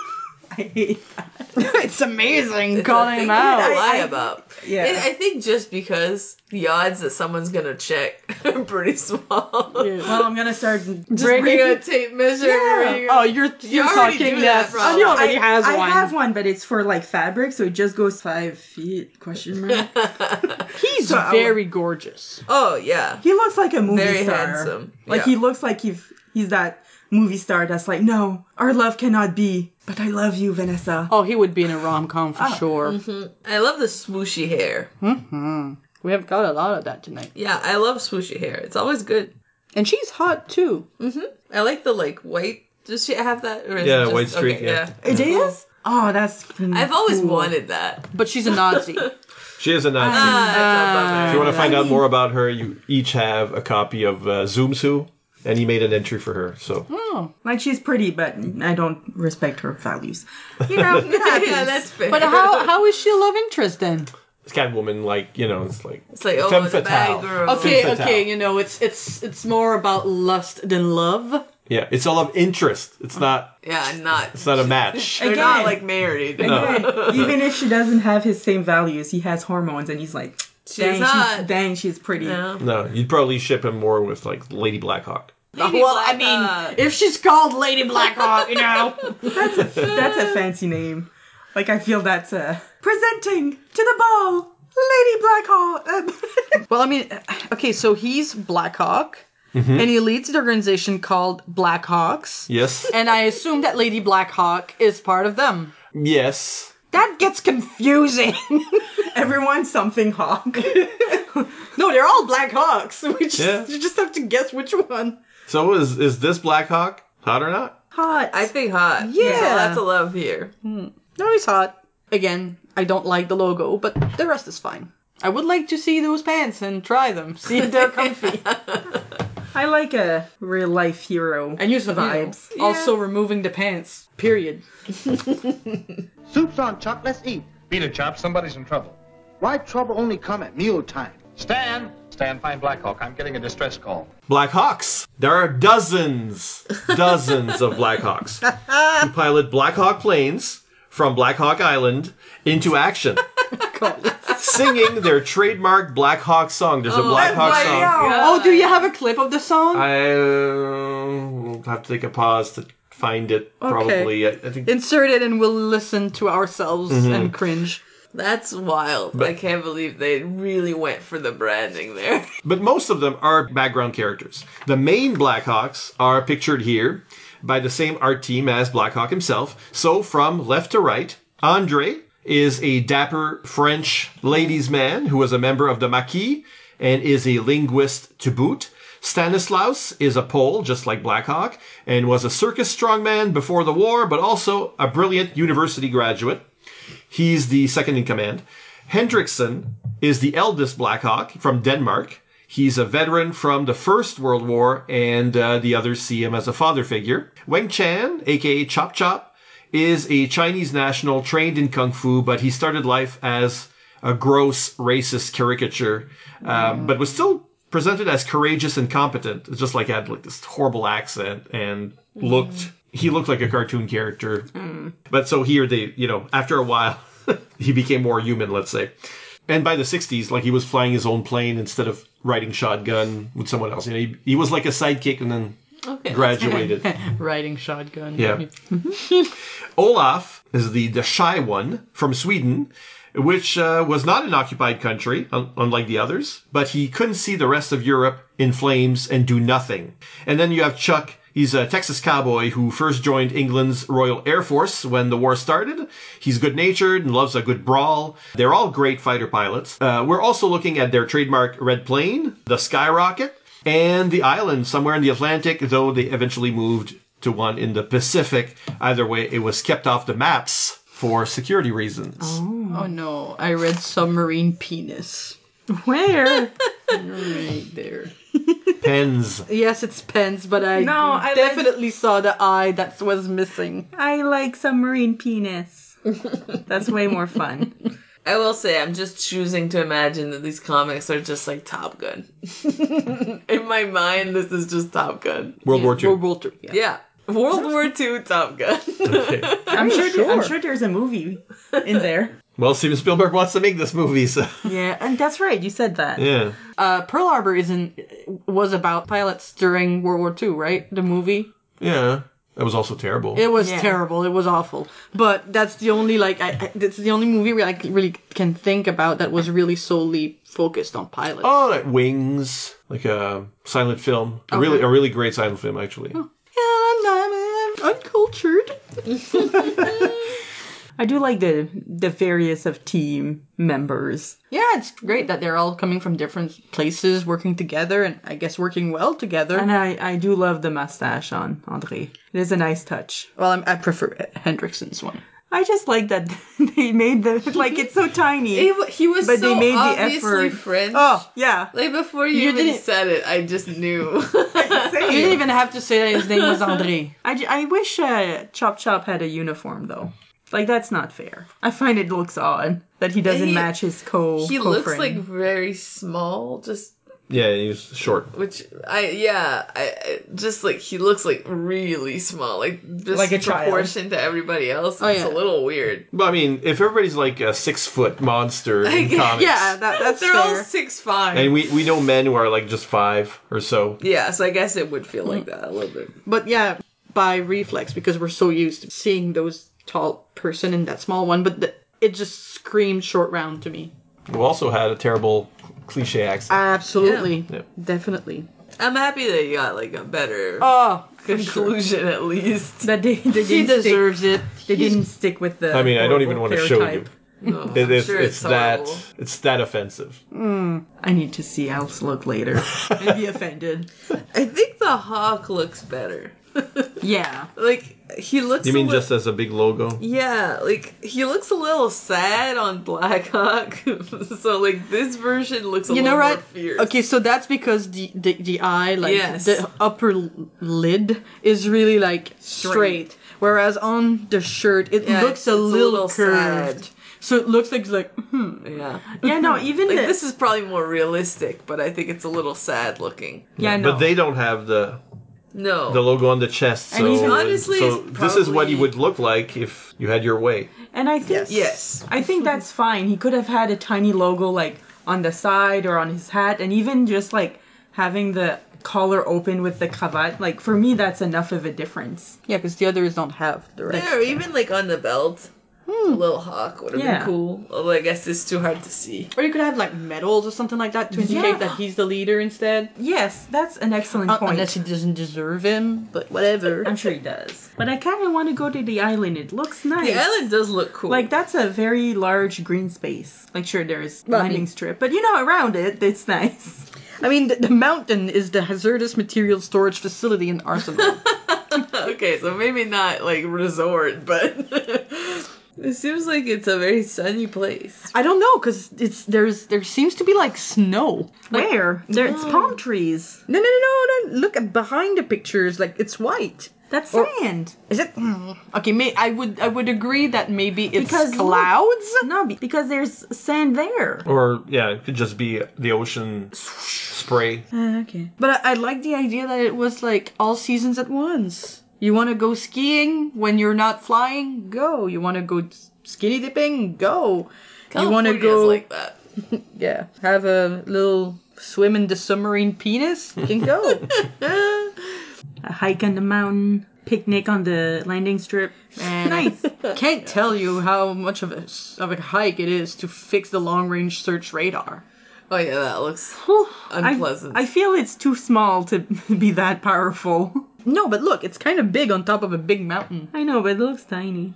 I hate that. It's amazing It's a calling thing him out. to lie I- about. Yeah. It, I think just because the odds that someone's gonna check are pretty small. Yeah. Well, I'm gonna start Just Bring bring it- a tape measure. Yeah. bring a- Oh, you're you're already talking do that, yes. probably. He already I, has I one. have one, but it's for like fabric, so it just goes five feet. Question mark. He's So I very gorgeous. Oh yeah. He looks like a movie Very star. handsome. Like Yeah. he looks like he's he's that movie star that's like, no, our love cannot be, but I love you, Vanessa. Oh, he would be in a rom com for sure. I love the swooshy hair. We have got a lot of that tonight. Yeah, I love swooshy hair. It's always good. And she's hot too. I like the like white. Does she have that? Or is Yeah, it just, white streak, okay, yeah. It is? Oh, that's. I've always cool. wanted that. But she's a Nazi. She is a Nazi. Ah, that's a bummer. if you want to find I out mean- more about her, you each have a copy of uh, Zoom Sue, and he made an entry for her. So Oh. Like, she's pretty, but I don't respect her values. You know, it happens. Yeah, that's fair. But how how is she a love interest then? it's Catwoman, like, you know, it's like It's like, oh, femme the fatale. bad girl. Okay, Femme fatale. okay, you know, it's it's it's more about lust than love. Yeah, it's all of interest. It's not. Yeah, not. It's not a match. They're Again. not like married. Again, even if she doesn't have his same values, he has hormones, and he's like, dang, hot. she's, dang, she's pretty. Yeah. No, you'd probably ship him more with like Lady Blackhawk. Lady well, I Blackhawk. mean, if she's called Lady Blackhawk, you know. That's a fancy name. Like, I feel that's uh, presenting to the ball, Lady Blackhawk. Well, I mean, okay, so he's Blackhawk, and he leads an organization called Blackhawks, Yes. and I assume that Lady Blackhawk is part of them. Yes. That gets confusing. Everyone's something hawk. No, they're all Blackhawks. We just, Yeah. You just have to guess which one. So is is this Blackhawk hot or not? Hot. I think hot. Yeah. There's a lot to love here. No, he's hot. Again, I don't like the logo, but the rest is fine. I would like to see those pants and try them, see if they're comfy. I like a real life hero. And use the vibes. vibes. Also removing the pants. Period. Soup's on, Chuck. Let's eat. Beat it, Chop. Somebody's in trouble. Why trouble only come at mealtime? Stan! Stan, find Blackhawk. I'm getting a distress call. Blackhawks. There are dozens, dozens of Blackhawks who pilot Blackhawk planes from Blackhawk Island into action, singing their trademark Blackhawk song. There's a Blackhawk my song. God. Oh, do you have a clip of the song? I uh, will have to take a pause to find it. Probably, I, I think. Insert it and we'll listen to ourselves and cringe. That's wild. I can't believe they really went for the branding there. But most of them are background characters. The main Blackhawks are pictured here by the same art team as Blackhawk himself. So from left to right, Andre is a dapper French ladies' man who was a member of the Maquis and is a linguist to boot. Stanislaus is a Pole, just like Blackhawk, and was a circus strongman before the war, but also a brilliant university graduate. He's the second in command. Hendrickson is the eldest Blackhawk from Denmark. He's a veteran from the First World War, and uh, the others see him as a father figure. Wang Chan, aka Chop Chop, is a Chinese national trained in Kung Fu, but he started life as a gross racist caricature, um, but was still presented as courageous and competent. It's just like he had like this horrible accent and looked... He looked like a cartoon character. Mm. But so here they, you know, after a while, he became more human, let's say. And by the sixties, like he was flying his own plane instead of riding shotgun with someone else. You know, he, he was like a sidekick and then Okay, graduated. Riding shotgun. Yeah. Olaf is the, the shy one from Sweden. which uh, was not an occupied country, un- unlike the others, but he couldn't see the rest of Europe in flames and do nothing. And then you have Chuck. He's a Texas cowboy who first joined England's Royal Air Force when the war started. He's good-natured and loves a good brawl. They're all great fighter pilots. Uh, we're also looking at their trademark red plane, the Skyrocket, and the island somewhere in the Atlantic, though they eventually moved to one in the Pacific. Either way, it was kept off the maps for security reasons. Oh, Oh no, I read submarine penis. where? Right there. Pens. Yes, it's pens, but I, No, I definitely saw the eye that was missing. I like submarine penis. That's way more fun. I will say, I'm just choosing to imagine that these comics are just like Top Gun. In my mind, this is just Top Gun. World War Two. World War Two. Yeah. Yeah. World War Two Top Gun. Okay. I'm sure. sure. I'm sure there's a movie in there. Well, Steven Spielberg wants to make this movie, so... Yeah, and that's right. You said that. Yeah. Uh, Pearl Harbor isn't was about pilots during World War Two, right? The movie. Yeah. That was also terrible. It was Yeah. terrible. It was awful. But that's the only like I, I that's the only movie where I really can think about that was really solely focused on pilots. Oh, like Wings, like a silent film. A really, a really great silent film, actually. Yeah, I'm, I'm uncultured. I do like the the various of team members. Yeah, it's great that they're all coming from different places, working together, and I guess working well together. And I, I do love the mustache on André. It is a nice touch. Well, I'm, I prefer Hendrickson's one. I just like that they made the like it's so tiny. he, w- he was But so they made the obviously effort. French. Oh yeah, Like, before you, You even didn't- said it, I just knew. You didn't even have to say that his name was André. I, j- I wish uh, Chop Chop had a uniform though. Like that's not fair. I find it looks odd that he doesn't He- match his co. He looks co-friend. like very small, just Yeah, he was short. which I yeah, I, I just like he looks like really small, like just Like a child. proportion to everybody else. Oh, It's yeah. a little weird. But I mean, if everybody's like a six-foot monster in guess- comics, Yeah, that, that's They're fair. all six five. and we, we know men who are like just five or so. Yeah, so I guess it would feel like that a little bit. But yeah, by reflex, because we're so used to seeing those tall person and that small one, but the, it just screamed short round to me. Who also had a terrible cliche accent. Absolutely. Yeah. Definitely. I'm happy that you got like a better Oh, conclusion at least. that they, they he didn't stick, deserves it. they didn't stick with the. I mean, I don't even horrible want to show hair you. type. Oh, It I'm is, sure it's, it's that horrible. it's that offensive. I need to see Al's look later and be offended. I think the hawk looks better. Yeah. Like he looks. You mean a li- just as a big logo? Yeah, like he looks a little sad on Blackhawk. So like this version looks a You know little what? more fierce. Okay, so that's because the, the, the eye, like Yes. the upper l- lid, is really like straight. Whereas on the shirt, it Yeah, looks it's- a it's a little, little curved. sad. So it looks like like hmm. Yeah. Yeah, no, even Like the, this is probably more realistic, but I think it's a little sad looking. yeah, no. But they don't have the No. the logo on the chest. So, And even- Honestly, so it's this is what he probably- would look like if you had your way. and I think Yes. I think that's fine. He could have had a tiny logo like on the side or on his hat, and even just like having the collar open with the cravat. Like for me, that's enough of a difference. Yeah, because the others don't have the right. Yeah, or even like on the belt. A little hawk would have Yeah. been cool. Although I guess it's too hard to see. Or you could have like medals or something like that to indicate Yeah. that he's the leader instead. Yes, that's an excellent Uh, point. unless he doesn't deserve him, but whatever. I'm sure he does. But I kind of want to go to the island. It looks nice. The island does look cool. Like that's a very large green space. Like sure, there's Well, I landing mean- strip, but you know around it, it's nice. I mean, the, the mountain is the hazardous material storage facility in Arsenal. Okay, so maybe not like resort, but it seems like it's a very sunny place. I don't know, because it's there's there seems to be like snow. Like, Where? There's palm trees. no, no, no, no, no. Look at behind the pictures, like it's white. That's Or- sand. Is it? Mm. Okay, may, I would I would agree that maybe it's Because look- clouds. No, be- because there's sand there. Or, yeah, it could just be the ocean spray. Uh, okay, but I, I like the idea that it was like all seasons at once. You want to go skiing when you're not flying? Go. You want to go skinny dipping? Go. You want to California's go? like that. Yeah, have a little swim in the submarine penis? You can go. A hike on the mountain, picnic on the landing strip. Man, Nice. I can't tell you how much of a, of a hike it is to fix the long-range search radar. Oh yeah, that looks I, unpleasant. I feel it's too small to be that powerful. No, but look, it's kind of big on top of a big mountain. I know, but it looks tiny.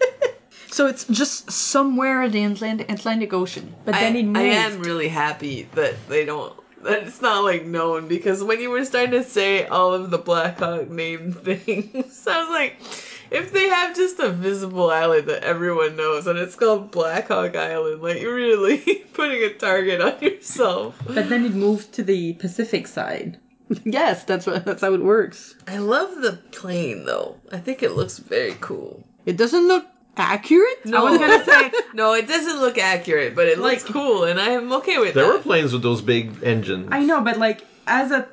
So it's just somewhere in the Atlantic, Atlantic Ocean. But I, then it moved. I am really happy that they don't. That it's not like known, because when you were starting to say all of the Black Hawk named things, I was like, if they have just a visible island that everyone knows and it's called Black Hawk Island, like you're really putting a target on yourself. But then it moved to the Pacific side. Yes, that's what that's how it works. I love the plane though. I think it looks very cool. It doesn't look accurate. No, I was gonna say, no, it doesn't look accurate, but it looks Like- cool, and I am okay with There that. were planes with those big engines. I know, but like as a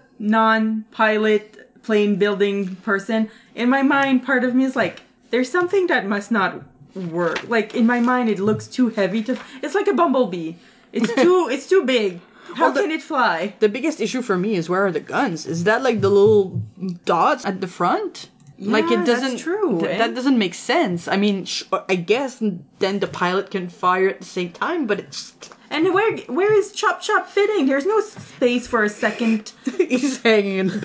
non-pilot plane building person, in my mind, part of me is like, there's something that must not work. Like in my mind, it looks too heavy to. It's like a bumblebee. It's too. It's too big. How Well, the- can it fly? The biggest issue for me is where are the guns? Is that like the little dots at the front? like Yeah, it that's doesn't. true, th- eh? that doesn't make sense. I mean, sh- I guess then the pilot can fire at the same time, but it's And where where is Chop Chop fitting? There's no space for a second. he's hanging in the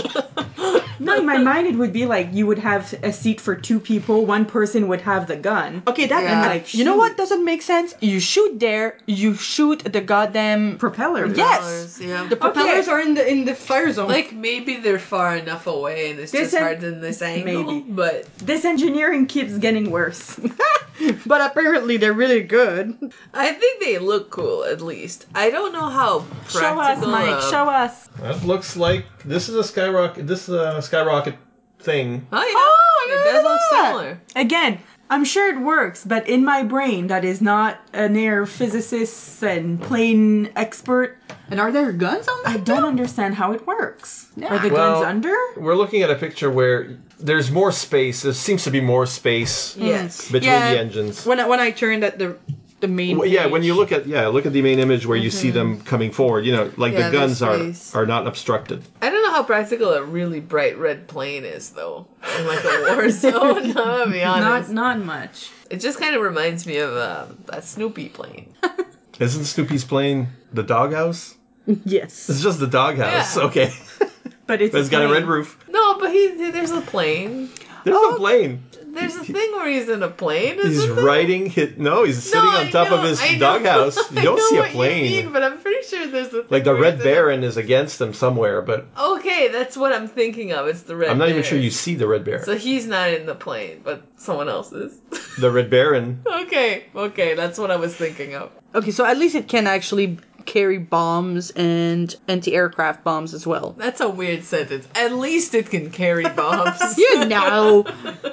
back. No, in my mind, it would be like you would have a seat for two people. One person would have the gun. Okay, that Yeah. Like, you know shoot. what doesn't make sense? You shoot there, you shoot the goddamn Propeller. Yes, Dollars, yeah. the propellers are in the in the fire zone. Like, maybe they're far enough away and it's This just en- hard in this angle, maybe. but This engineering keeps getting worse. but apparently they're really good. I think they look cool, at least. I don't know how practical... Show us, Mike. uh, Show us. That looks like this is a skyrocket. This is a skyrocket thing. I know. Oh, it look does at look that. similar. Again, I'm sure it works, but in my brain, that is not an air physicist and plane expert. And are there guns on I that? don't understand how it works. Yeah. Are the Well- guns under? We're looking at a picture where there's more space. There seems to be more space Yes. between Yeah. the engines. When I, when I turned at the the main Well, yeah, when page. you look at yeah, look at the main image where you see them coming forward. You know, like Yeah, the guns are there's space. are not obstructed. I don't know how practical a really bright red plane is, though. In like a war zone, I'm gonna be Not honest. not much. It just kind of reminds me of um, that Snoopy plane. Isn't Snoopy's plane the doghouse? yes. It's just the doghouse. Yeah. Okay, But it's, but it's got a red plane. roof. No, but he there's a plane. There's Oh. no plane. There's a thing where he's in a plane. He's isn't there? riding. Hit, no, he's sitting No, on I top know, of his I know. doghouse. You I don't know see a what you plane. mean, but I'm pretty sure there's a thing Like the where Red he's in a- Baron is against him somewhere, but Okay, that's what I'm thinking of. It's the Red I'm not even Baron. sure you see the Red Baron. So he's not in the plane, but someone else is. The Red Baron. okay, okay, that's what I was thinking of. Okay, so at least it can actually carry bombs and anti-aircraft bombs as well. That's a weird sentence. At least it can carry bombs. You know,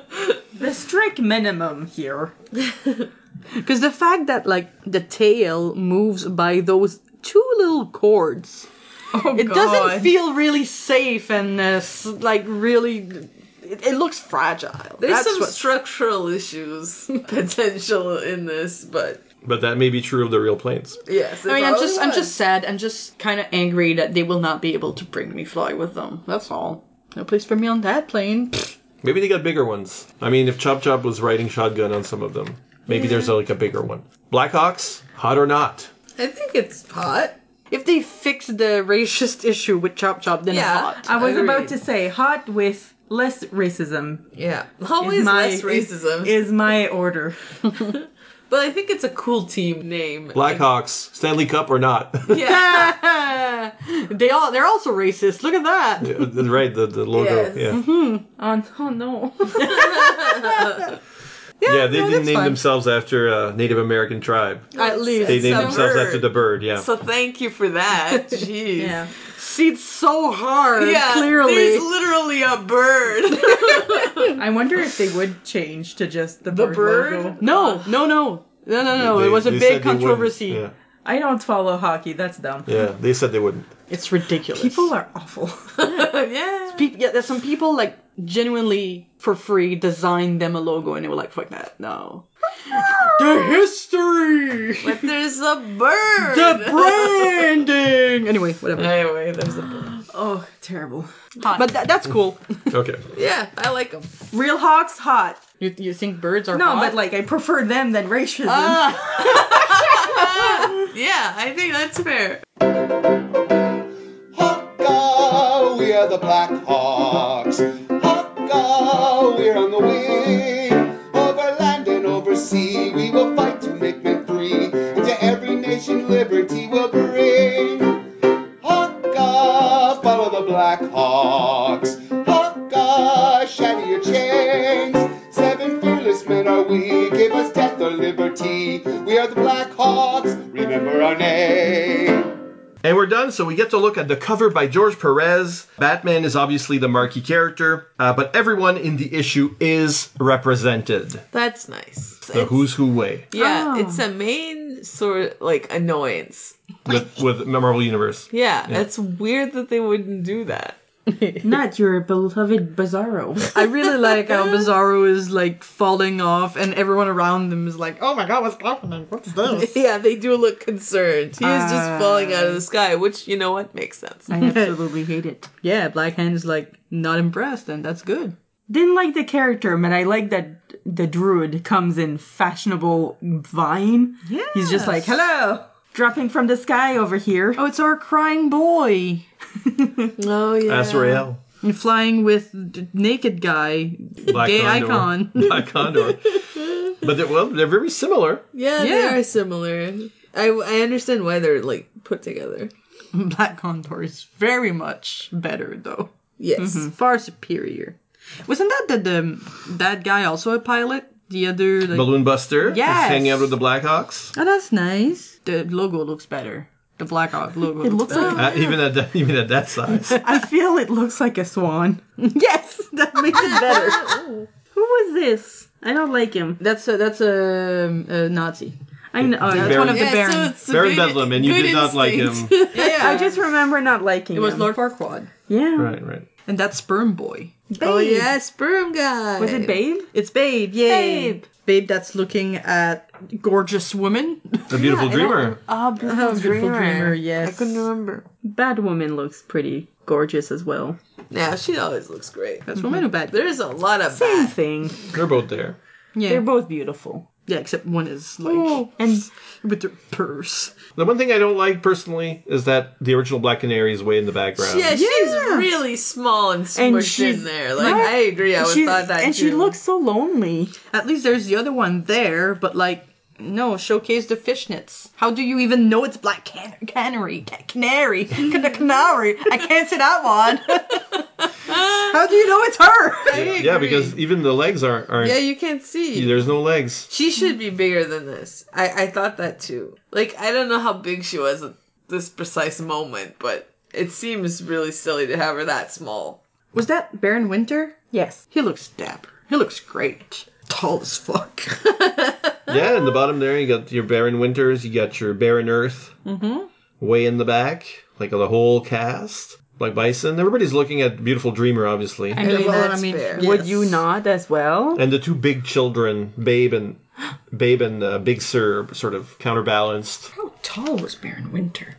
The strict minimum here. because the fact that like the tail moves by those two little cords, Oh it God. doesn't feel really safe and uh, s- like really. It, it looks fragile. There's That's some what- structural issues potential in this, but But that may be true of the real planes. yes. it I mean, I'm probably just, I'm was. just sad. I'm just kind of angry that they will not be able to bring me fly with them. That's all. No place for me on that plane. Maybe they got bigger ones. I mean, if Chop Chop was riding shotgun on some of them, maybe there's a, like a bigger one. Blackhawks, hot or not? I think it's hot. If they fix the racist issue with Chop Chop, then Yeah. it's hot. I was Agreed. about to say hot with less racism. Yeah, Is always my, less racism. Is, is my order. but I think it's a cool team name. Blackhawks, Stanley Cup or not? Yeah. they all, they're also racist. Look at that. Yeah, right, the, the logo. Yes. Yeah, Oh, oh no. yeah. They no, didn't that's name fine. themselves after a Native American tribe. At least. They It's named a themselves bird. after the bird. Yeah. So thank you for that. Jeez. Yeah. See, it's so hard. Yeah, clearly. there's literally a bird. I wonder if they would change to just the, The bird, bird? logo. No, no, no. No, no, no. They- it was a they big said they wouldn't. controversy. Yeah. I don't follow hockey. That's dumb. Yeah, they said they wouldn't. It's ridiculous. People are awful. yeah. Peop- yeah, there's some people like genuinely for free designed them a logo and they were like, fuck that, no. The history! But there's a bird! The branding! Anyway, whatever. Anyway, there's a bird. Oh, terrible. But tha- that's cool. Okay. Yeah, I like them. Real hawks, hot. You, you think birds are No, hot? but like I prefer them than racism. Yeah, I think that's fair. Hawk-a, we are the Black Hawks. Hawk-a, we're on the wing. Over land and over sea, we will fight to make men free. And to every nation liberty will bring. Hawk-a, follow the Black Hawks. Hawk-a, shatter your chains. Seven fearless men are we, give us death or liberty. We are the Black Hawks, remember our name. And we're done, so we get to look at the cover by George Perez. Batman is obviously the marquee character, uh, but everyone in the issue is represented. That's nice. The who's who way Yeah, Oh. it's a main sort of like annoyance. with, with Marvel Universe. Yeah, it's weird that they wouldn't do that. Not your beloved Bizarro. I really like how Bizarro is like falling off and everyone around him is like, oh my god, what's happening? What's this? Yeah, they do look concerned. He is just Uh, falling out of the sky, which, you know what, makes sense. I absolutely hate it. Yeah, Black Hand is like not impressed and that's good. Didn't like the character, but I like that the druid comes in fashionable vine. Yeah. He's just like, hello, dropping from the sky over here. Oh, it's our crying boy. Oh, yeah. Azrael. And flying with the naked guy, Black gay Condor. icon. Black Condor. But they're, well, they're very similar. Yeah, Yeah. they are similar. I, I understand why they're, like, put together. Black Condor is very much better though. Yes. Mhm. Far superior. Wasn't that the, the that guy also a pilot? The other like Balloon Buster Yes. is hanging out with the Blackhawks. Oh, that's nice. The logo looks better. The Black Hawk logo. It looks better. like Uh, even at that, even at that size. I feel it looks like a swan. Yes, that makes it better. Who was this? I don't like him. That's a that's a, a Nazi. I know. That's Baron- one of the Yeah, Baron. so it's a Baron good- Bedlam, and you good did not like him. instinct. yeah, I just remember not liking it was him. Lord Farquaad Yeah. Right, right. and that sperm boy. Oh, yeah, sperm guy. Was it Babe? It's Babe. Yay. Babe. Babe that's looking at gorgeous women. The Beautiful Dreamer. Oh, beautiful, Oh, Beautiful dreamer. Dreamer, yes. I couldn't remember. Batwoman looks pretty gorgeous as well. Yeah, she always looks great. That's woman who bad. There's a lot of Same bad. thing. They're both there. Yeah. They're both beautiful. Yeah, except one is like Oh, and with their purse. The one thing I don't like personally is that the original Black Canary is way in the background. Yeah, she's really small and smushed she's- in there. Like, right? I agree. I would she's, thought that and too. she looks so lonely. At least there's the other one there, but like, no, showcase the fishnets. How do you even know it's Black can- Canary? Ca- Canary? Can- Canary? I can't say that one. How do you know it's her? I Yeah, agree. because even the legs aren't. aren't Yeah, you can't see. There's no legs. She should be bigger than this. I, I thought that too. Like, I don't know how big she was at this precise moment, but it seems really silly to have her that small. Was that Baron Winter? Yes. He looks dapper. He looks great. Tall as fuck. Yeah, in the bottom there, you got your Baron Winters, you got your Baron Earth. Mm-hmm. Way in the back, like the whole cast. Like Bison. Everybody's looking at Beautiful Dreamer, obviously. I mean, Well, I mean, fair. yes. would you not as well? And the two big children, Babe and Babe and uh, Big Sur, sort of counterbalanced. How tall was Baron Winter?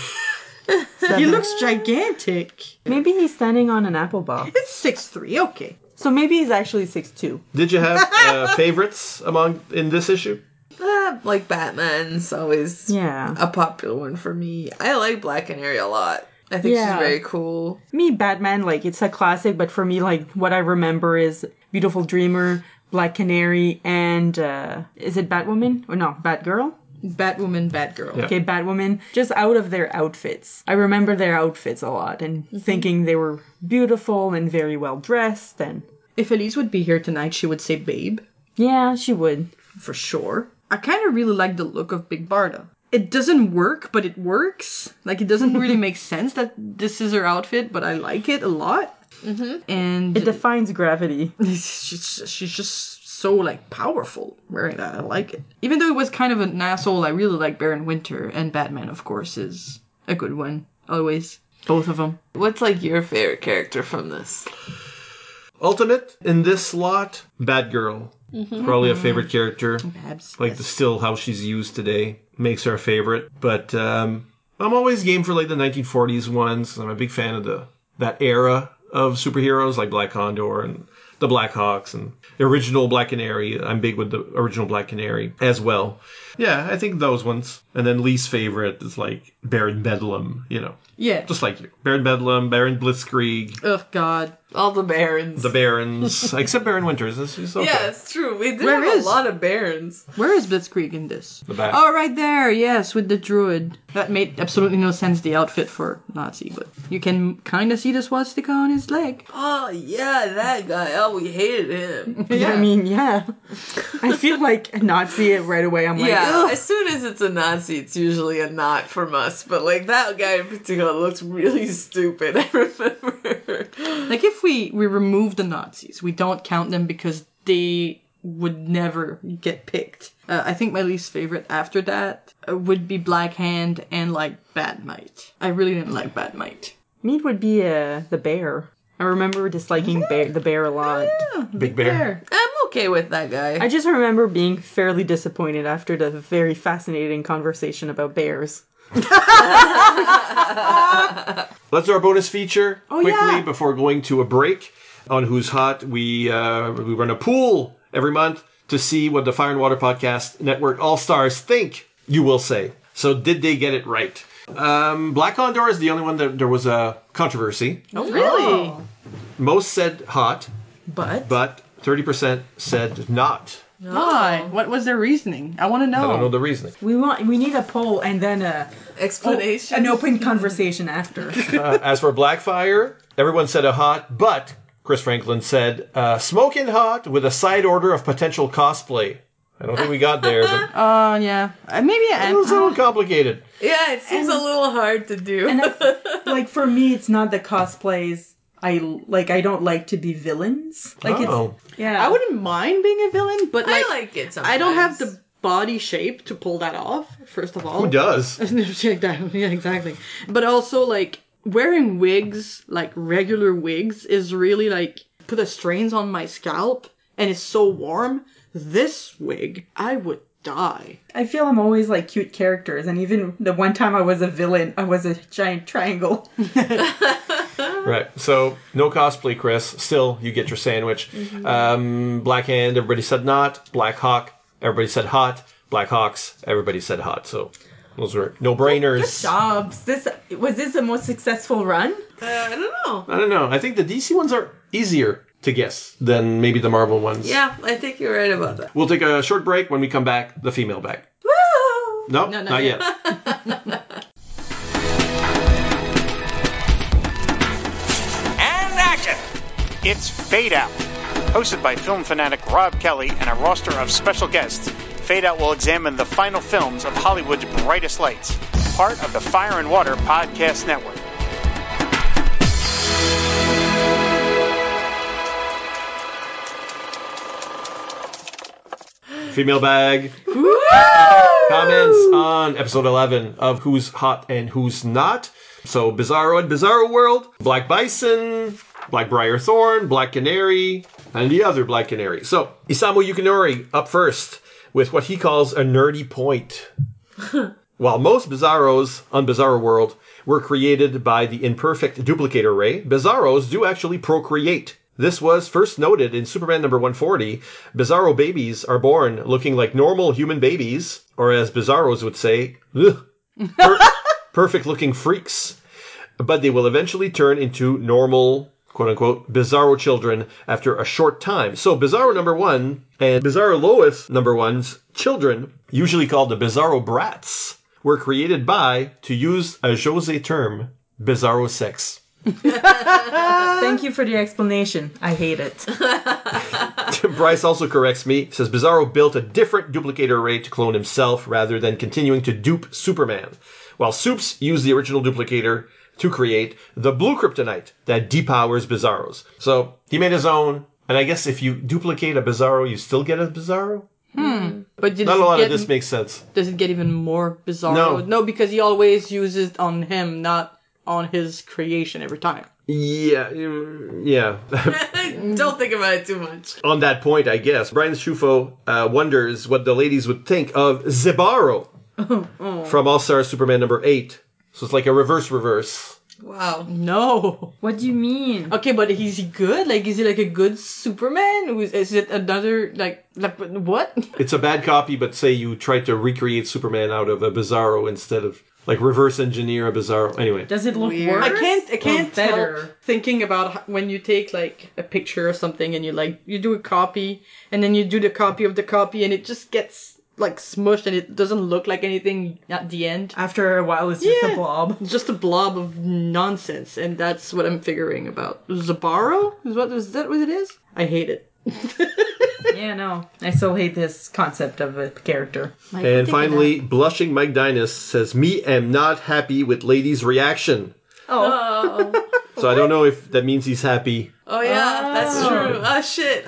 He looks gigantic. Maybe he's standing on an apple box. It's six three. Okay. So maybe he's actually six two. Did you have uh, favorites among in this issue? Uh, like, Batman's always Yeah. a popular one for me. I like Black Canary a lot. I think Yeah. she's very cool. Me, Batman, like, it's a classic, but for me, like, what I remember is Beautiful Dreamer, Black Canary, and, uh, is it Batwoman? Or no, Batgirl? Batwoman, Batgirl. Yeah. Okay, Batwoman, just out of their outfits. I remember their outfits a lot and thinking they were beautiful and very well dressed, and If Elise would be here tonight, she would say Babe. yeah, she would. For sure. I kind of really like the look of Big Barda. It doesn't work, but it works. Like, it doesn't really make sense that this is her outfit, but I like it a lot. Mm-hmm. And It defines gravity. she's, she's just so, like, powerful wearing that. I like it. Even though it was kind of an asshole, I really like Baron Winter, and Batman, of course, is a good one. Always. Both of them. What's, like, your favorite character from this? Ultimate in this slot, Batgirl. Mm-hmm. Probably a favorite character. Babs. Like the still how she's used today makes her a favorite. But um, I'm always game for like the nineteen forties ones. I'm a big fan of the that era of superheroes like Black Condor and the Black Hawks and the original Black Canary. I'm big with the original Black Canary as well. Yeah, I think those ones. And then least favorite is like Baron Bedlam, you know. Yeah. Just like you. Baron Bedlam, Baron Blitzkrieg. Oh, God. All the barons. The Barons. Except Baron Winters. This is okay. Yeah, it's true. We did Where have is- a lot of barons. Where is Blitzkrieg in this? The back. Oh, right there. Yes, with the druid. That made absolutely no sense, the outfit for Nazi, but you can kind of see the swastika on his leg. Oh, yeah, that guy. Oh, we hated him. I mean, yeah. I feel like a Nazi right away. I'm like, Yeah, ugh. as soon as it's a Nazi, it's usually a not from us. But, like, that guy in particular looks really stupid, I remember. Like, if we, we remove the Nazis, we don't count them because they would never get picked. Uh, I think my least favorite after that uh, would be Black Hand and, like, Bad Might. I really didn't like Bad Might. Mead would be uh, the bear. I remember disliking bear, the bear a lot. Big Bear. I'm okay with that guy. I just remember being fairly disappointed after the very fascinating conversation about bears. Let's do our bonus feature Oh, quickly yeah. before going to a break on Who's Hot. We uh, we run a pool every month to see what the Fire and Water Podcast Network All-Stars think, you will say. So did they get it right? Um, Black Condor is the only one that there was a controversy. Oh, really? Most said hot, But, but thirty percent said not. Why? What was their reasoning? I want to know. I don't know the reasoning. we want we need a poll and then a Explanation. an open conversation after. Uh, as for Blackfire, everyone said a hot, but Chris Franklin said uh, smoking hot with a side order of potential cosplay. I don't think we got there, but Uh, yeah. Uh, maybe it was a little an complicated. Yeah, it seems a little hard to do. And I, like for me, it's not the cosplays. I like. I don't like to be villains. Like Oh. it's yeah. I wouldn't mind being a villain, but I like, like it sometimes. I don't have the body shape to pull that off, first of all. Who does? Yeah, exactly. But also, like, wearing wigs, like regular wigs, is really, like, put a strains on my scalp, and it's so warm. This wig, I would die. I feel I'm always like cute characters, and even the one time I was a villain, I was a giant triangle. Right. So no cosplay, Chris. Still, you get your sandwich. Mm-hmm. Um, Black Hand, everybody said not. Black Hawk, everybody said hot. Black Hawks, everybody said hot. So those were no brainers. Jobs. This was this the most successful run? Uh, I don't know. I don't know. I think the D C ones are easier to guess than maybe the Marvel ones. Yeah, I think you're right about that. We'll take a short break. When we come back, the female bag. Woo! No, No, not, not yet. And action! It's Fade Out. Hosted by film fanatic Rob Kelly and a roster of special guests, Fade Out will examine the final films of Hollywood's brightest lights, part of the Fire and Water Podcast Network. Female bag. Comments on episode eleven of Who's Hot and Who's Not. So Bizarro and Bizarro World, Black Bison, Black Briar Thorn, Black Canary, and the other Black Canary. So Isamu Yukinori up first with what he calls a nerdy point. While most Bizarros on Bizarro World were created by the imperfect duplicator ray, Bizarros do actually procreate. This was first noted in Superman number one forty. Bizarro babies are born looking like normal human babies, or as Bizarros would say, ugh, per- perfect-looking freaks. But they will eventually turn into normal, quote-unquote, Bizarro children after a short time. So Bizarro number one and Bizarro Lois number one's children, usually called the Bizarro brats, were created by, to use a Jose term, Bizarro sex. Thank you for the explanation. I hate it. Bryce also corrects me. Says Bizarro built a different duplicator array to clone himself rather than continuing to dupe Superman, while Supes used the original duplicator to create the blue kryptonite that depowers Bizarros. So he made his own, and I guess if you duplicate a Bizarro, you still get a Bizarro? Hmm. But did Not it a lot get, of this makes sense. Does it get even more bizarre? No. No, because he always uses it on him, not on his creation every time. Yeah, mm, yeah. Don't think about it too much. On that point, I guess, Brian Schufo uh, wonders what the ladies would think of Zebaro from All-Star Superman number eight. So it's like a reverse reverse. Wow. No. What do you mean? Okay, but is he good? Like, is he like a good Superman? Who's- Is it another, like, like what? It's a bad copy, but say you tried to recreate Superman out of a Bizarro instead of, like, reverse engineer a Bizarro. Anyway. Does it look Weird. worse? I can't, I or can't better. help thinking about how, when you take, like, a picture of something and you, like, you do a copy, and then you do the copy of the copy, and it just gets, like, smushed, and it doesn't look like anything at the end. After a while, it's just Yeah. a blob. It's just a blob of nonsense, and that's what I'm figuring about. Zabaro? Is what is that what it is? I hate it. Yeah, no. I still hate this concept of a character. And finally, Blushing Mike Dinas says, me am not happy with ladies' reaction. Oh. So I don't know if that means he's happy. Oh, yeah, that's true. Oh, shit.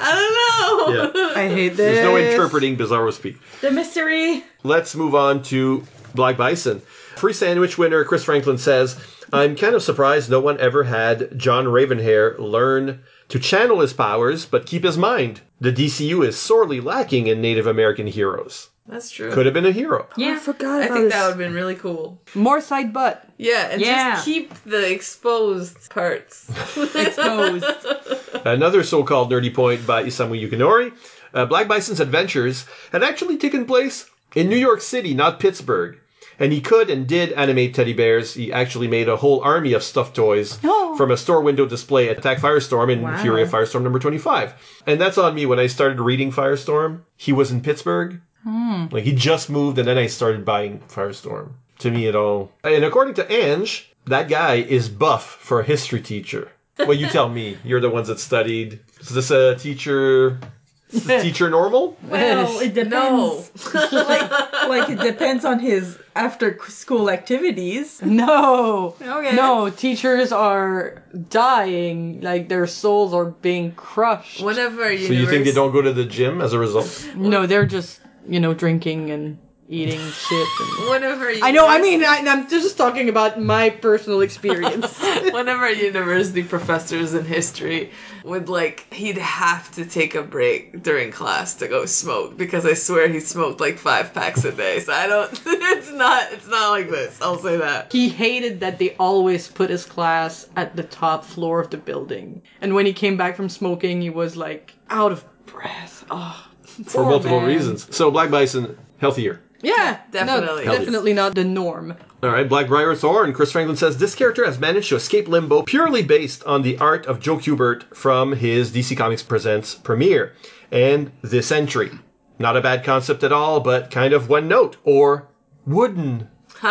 I don't know. Yeah. I hate this. There's no interpreting Bizarro speak. The mystery. Let's move on to Black Bison. Free sandwich winner Chris Franklin says, I'm kind of surprised no one ever had John Ravenhair learn to channel his powers but keep his mind. The D C U is sorely lacking in Native American heroes. That's true. Could have been a hero. Yeah. I forgot I about think this. that would have been really cool. More side butt. Yeah, and Yeah. just keep the exposed parts. Exposed. Another so-called nerdy point by Isamu Yukinori. Uh, Black Bison's adventures had actually taken place in New York City, not Pittsburgh. And he could and did animate teddy bears. He actually made a whole army of stuffed toys Oh. from a store window display at Attack Firestorm in Wow. Fury of Firestorm number twenty-five. And that's on me. When I started reading Firestorm, he was in Pittsburgh. Like, he just moved, and then I started buying Firestorm. To me, it all... And according to Ange, that guy is buff for a history teacher. Well, you tell me. You're the ones that studied. Is this a teacher... Is this teacher normal? Well, it depends. No. like, like, it depends on his after-school activities. No. Okay. No, teachers are dying. Like, their souls are being crushed. Whenever you. So you think they don't go to the gym as a result? No, they're just, you know, drinking and eating shit. And... Whenever I know, I mean, I, I'm just talking about my personal experience. Whenever university professors in history would, like, he'd have to take a break during class to go smoke, because I swear he smoked like five packs a day. So I don't, it's not, it's not like this. I'll say that. He hated that they always put his class at the top floor of the building. And when he came back from smoking, he was, like, out of breath. Oh, For poor multiple man. reasons. So Black Bison, healthier. Yeah, definitely. No, definitely not the norm. All right, Blackbriar Thorn. Chris Franklin says, this character has managed to escape limbo purely based on the art of Joe Kubert from his D C Comics Presents premiere. And this entry. Not a bad concept at all, but kind of one note, or wooden,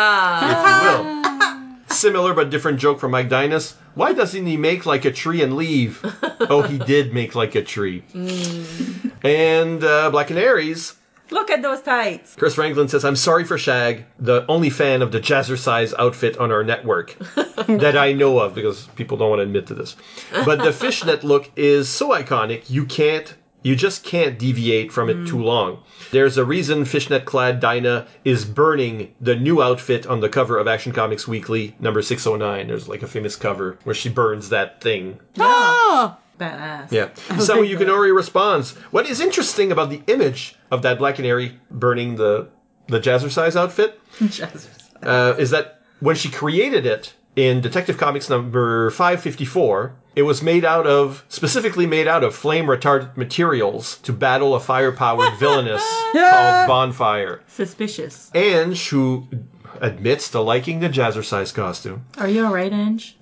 Ha. if you will. Similar but different joke from Mike Dinas. Why doesn't he make like a tree and leave? Oh, he did make like a tree. Mm. And uh, Black Canaries. Look at those tights. Chris Franklin says, I'm sorry for Shag, the only fan of the Jazzercise outfit on our network that I know of, because people don't want to admit to this. But the fishnet look is so iconic, you can't, you just can't deviate from it too long. There's a reason fishnet-clad Dinah is burning the new outfit on the cover of Action Comics Weekly, number six oh nine. There's like a famous cover where she burns that thing. Ah! Badass. Yeah. Isamu Yukinori responds, what is interesting about the image of that Black Canary burning the, the Jazzercise outfit uh, is that when she created it in Detective Comics number five fifty-four, it was made out of, specifically made out of flame-retardant materials to battle a fire-powered villainess called Bonfire. Suspicious. Ange, who admits to liking the Jazzercise costume. Are you alright, Ange?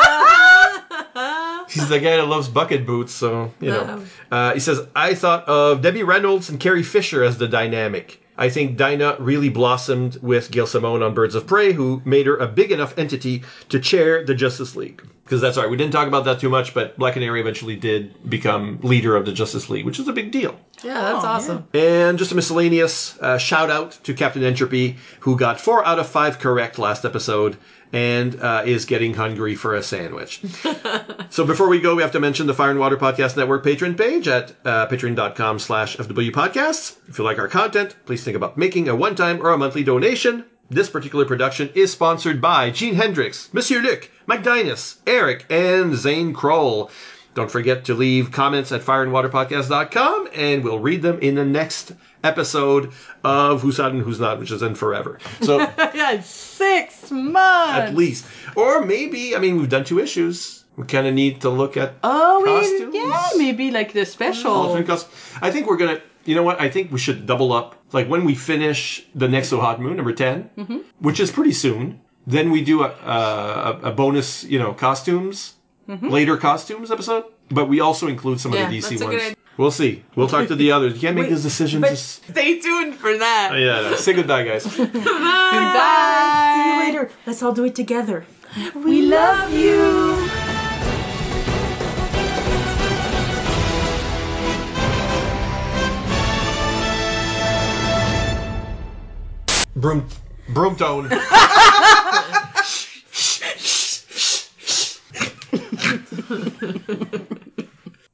He's the guy that loves bucket boots, so, you know. Uh, he says, I thought of Debbie Reynolds and Carrie Fisher as the dynamic. I think Dinah really blossomed with Gail Simone on Birds of Prey, who made her a big enough entity to chair the Justice League. Because that's right, we didn't talk about that too much, but Black Canary eventually did become leader of the Justice League, which is a big deal. Yeah, that's Oh, awesome. And just a miscellaneous uh, shout out to Captain Entropy, who got four out of five correct last episode and uh, is getting hungry for a sandwich. So before we go, we have to mention the Fire and Water Podcast Network Patreon page at uh, patreon.com slash FW Podcasts. If you like our content, please think about making a one-time or a monthly donation. This particular production is sponsored by Gene Hendricks, Monsieur Luc, Mike Dinas, Eric, and Zane Kroll. Don't forget to leave comments at fire and water podcast dot com, and we'll read them in the next episode of Who's Hot and Who's Not, which is in forever. So Yeah, six months. at least. Or maybe, I mean, we've done two issues. We kind of need to look at Oh, costumes. we, yeah, maybe like the special. Alternate costumes. I think we're going to, you know what? I think we should double up. Like when we finish the next So Hot Moon, number ten, Mm-hmm. which is pretty soon, then we do a, a, a bonus, you know, costumes, Mm-hmm. later costumes episode. But we also include some Yeah, of the D C that's a good ones. idea. We'll see. We'll talk to the others. You can't make Wait, this decision. but- Just Stay tuned for that. Oh, yeah. No. Say goodbye, guys. See you later. Let's all do it together. We love you. Broom, broom tone.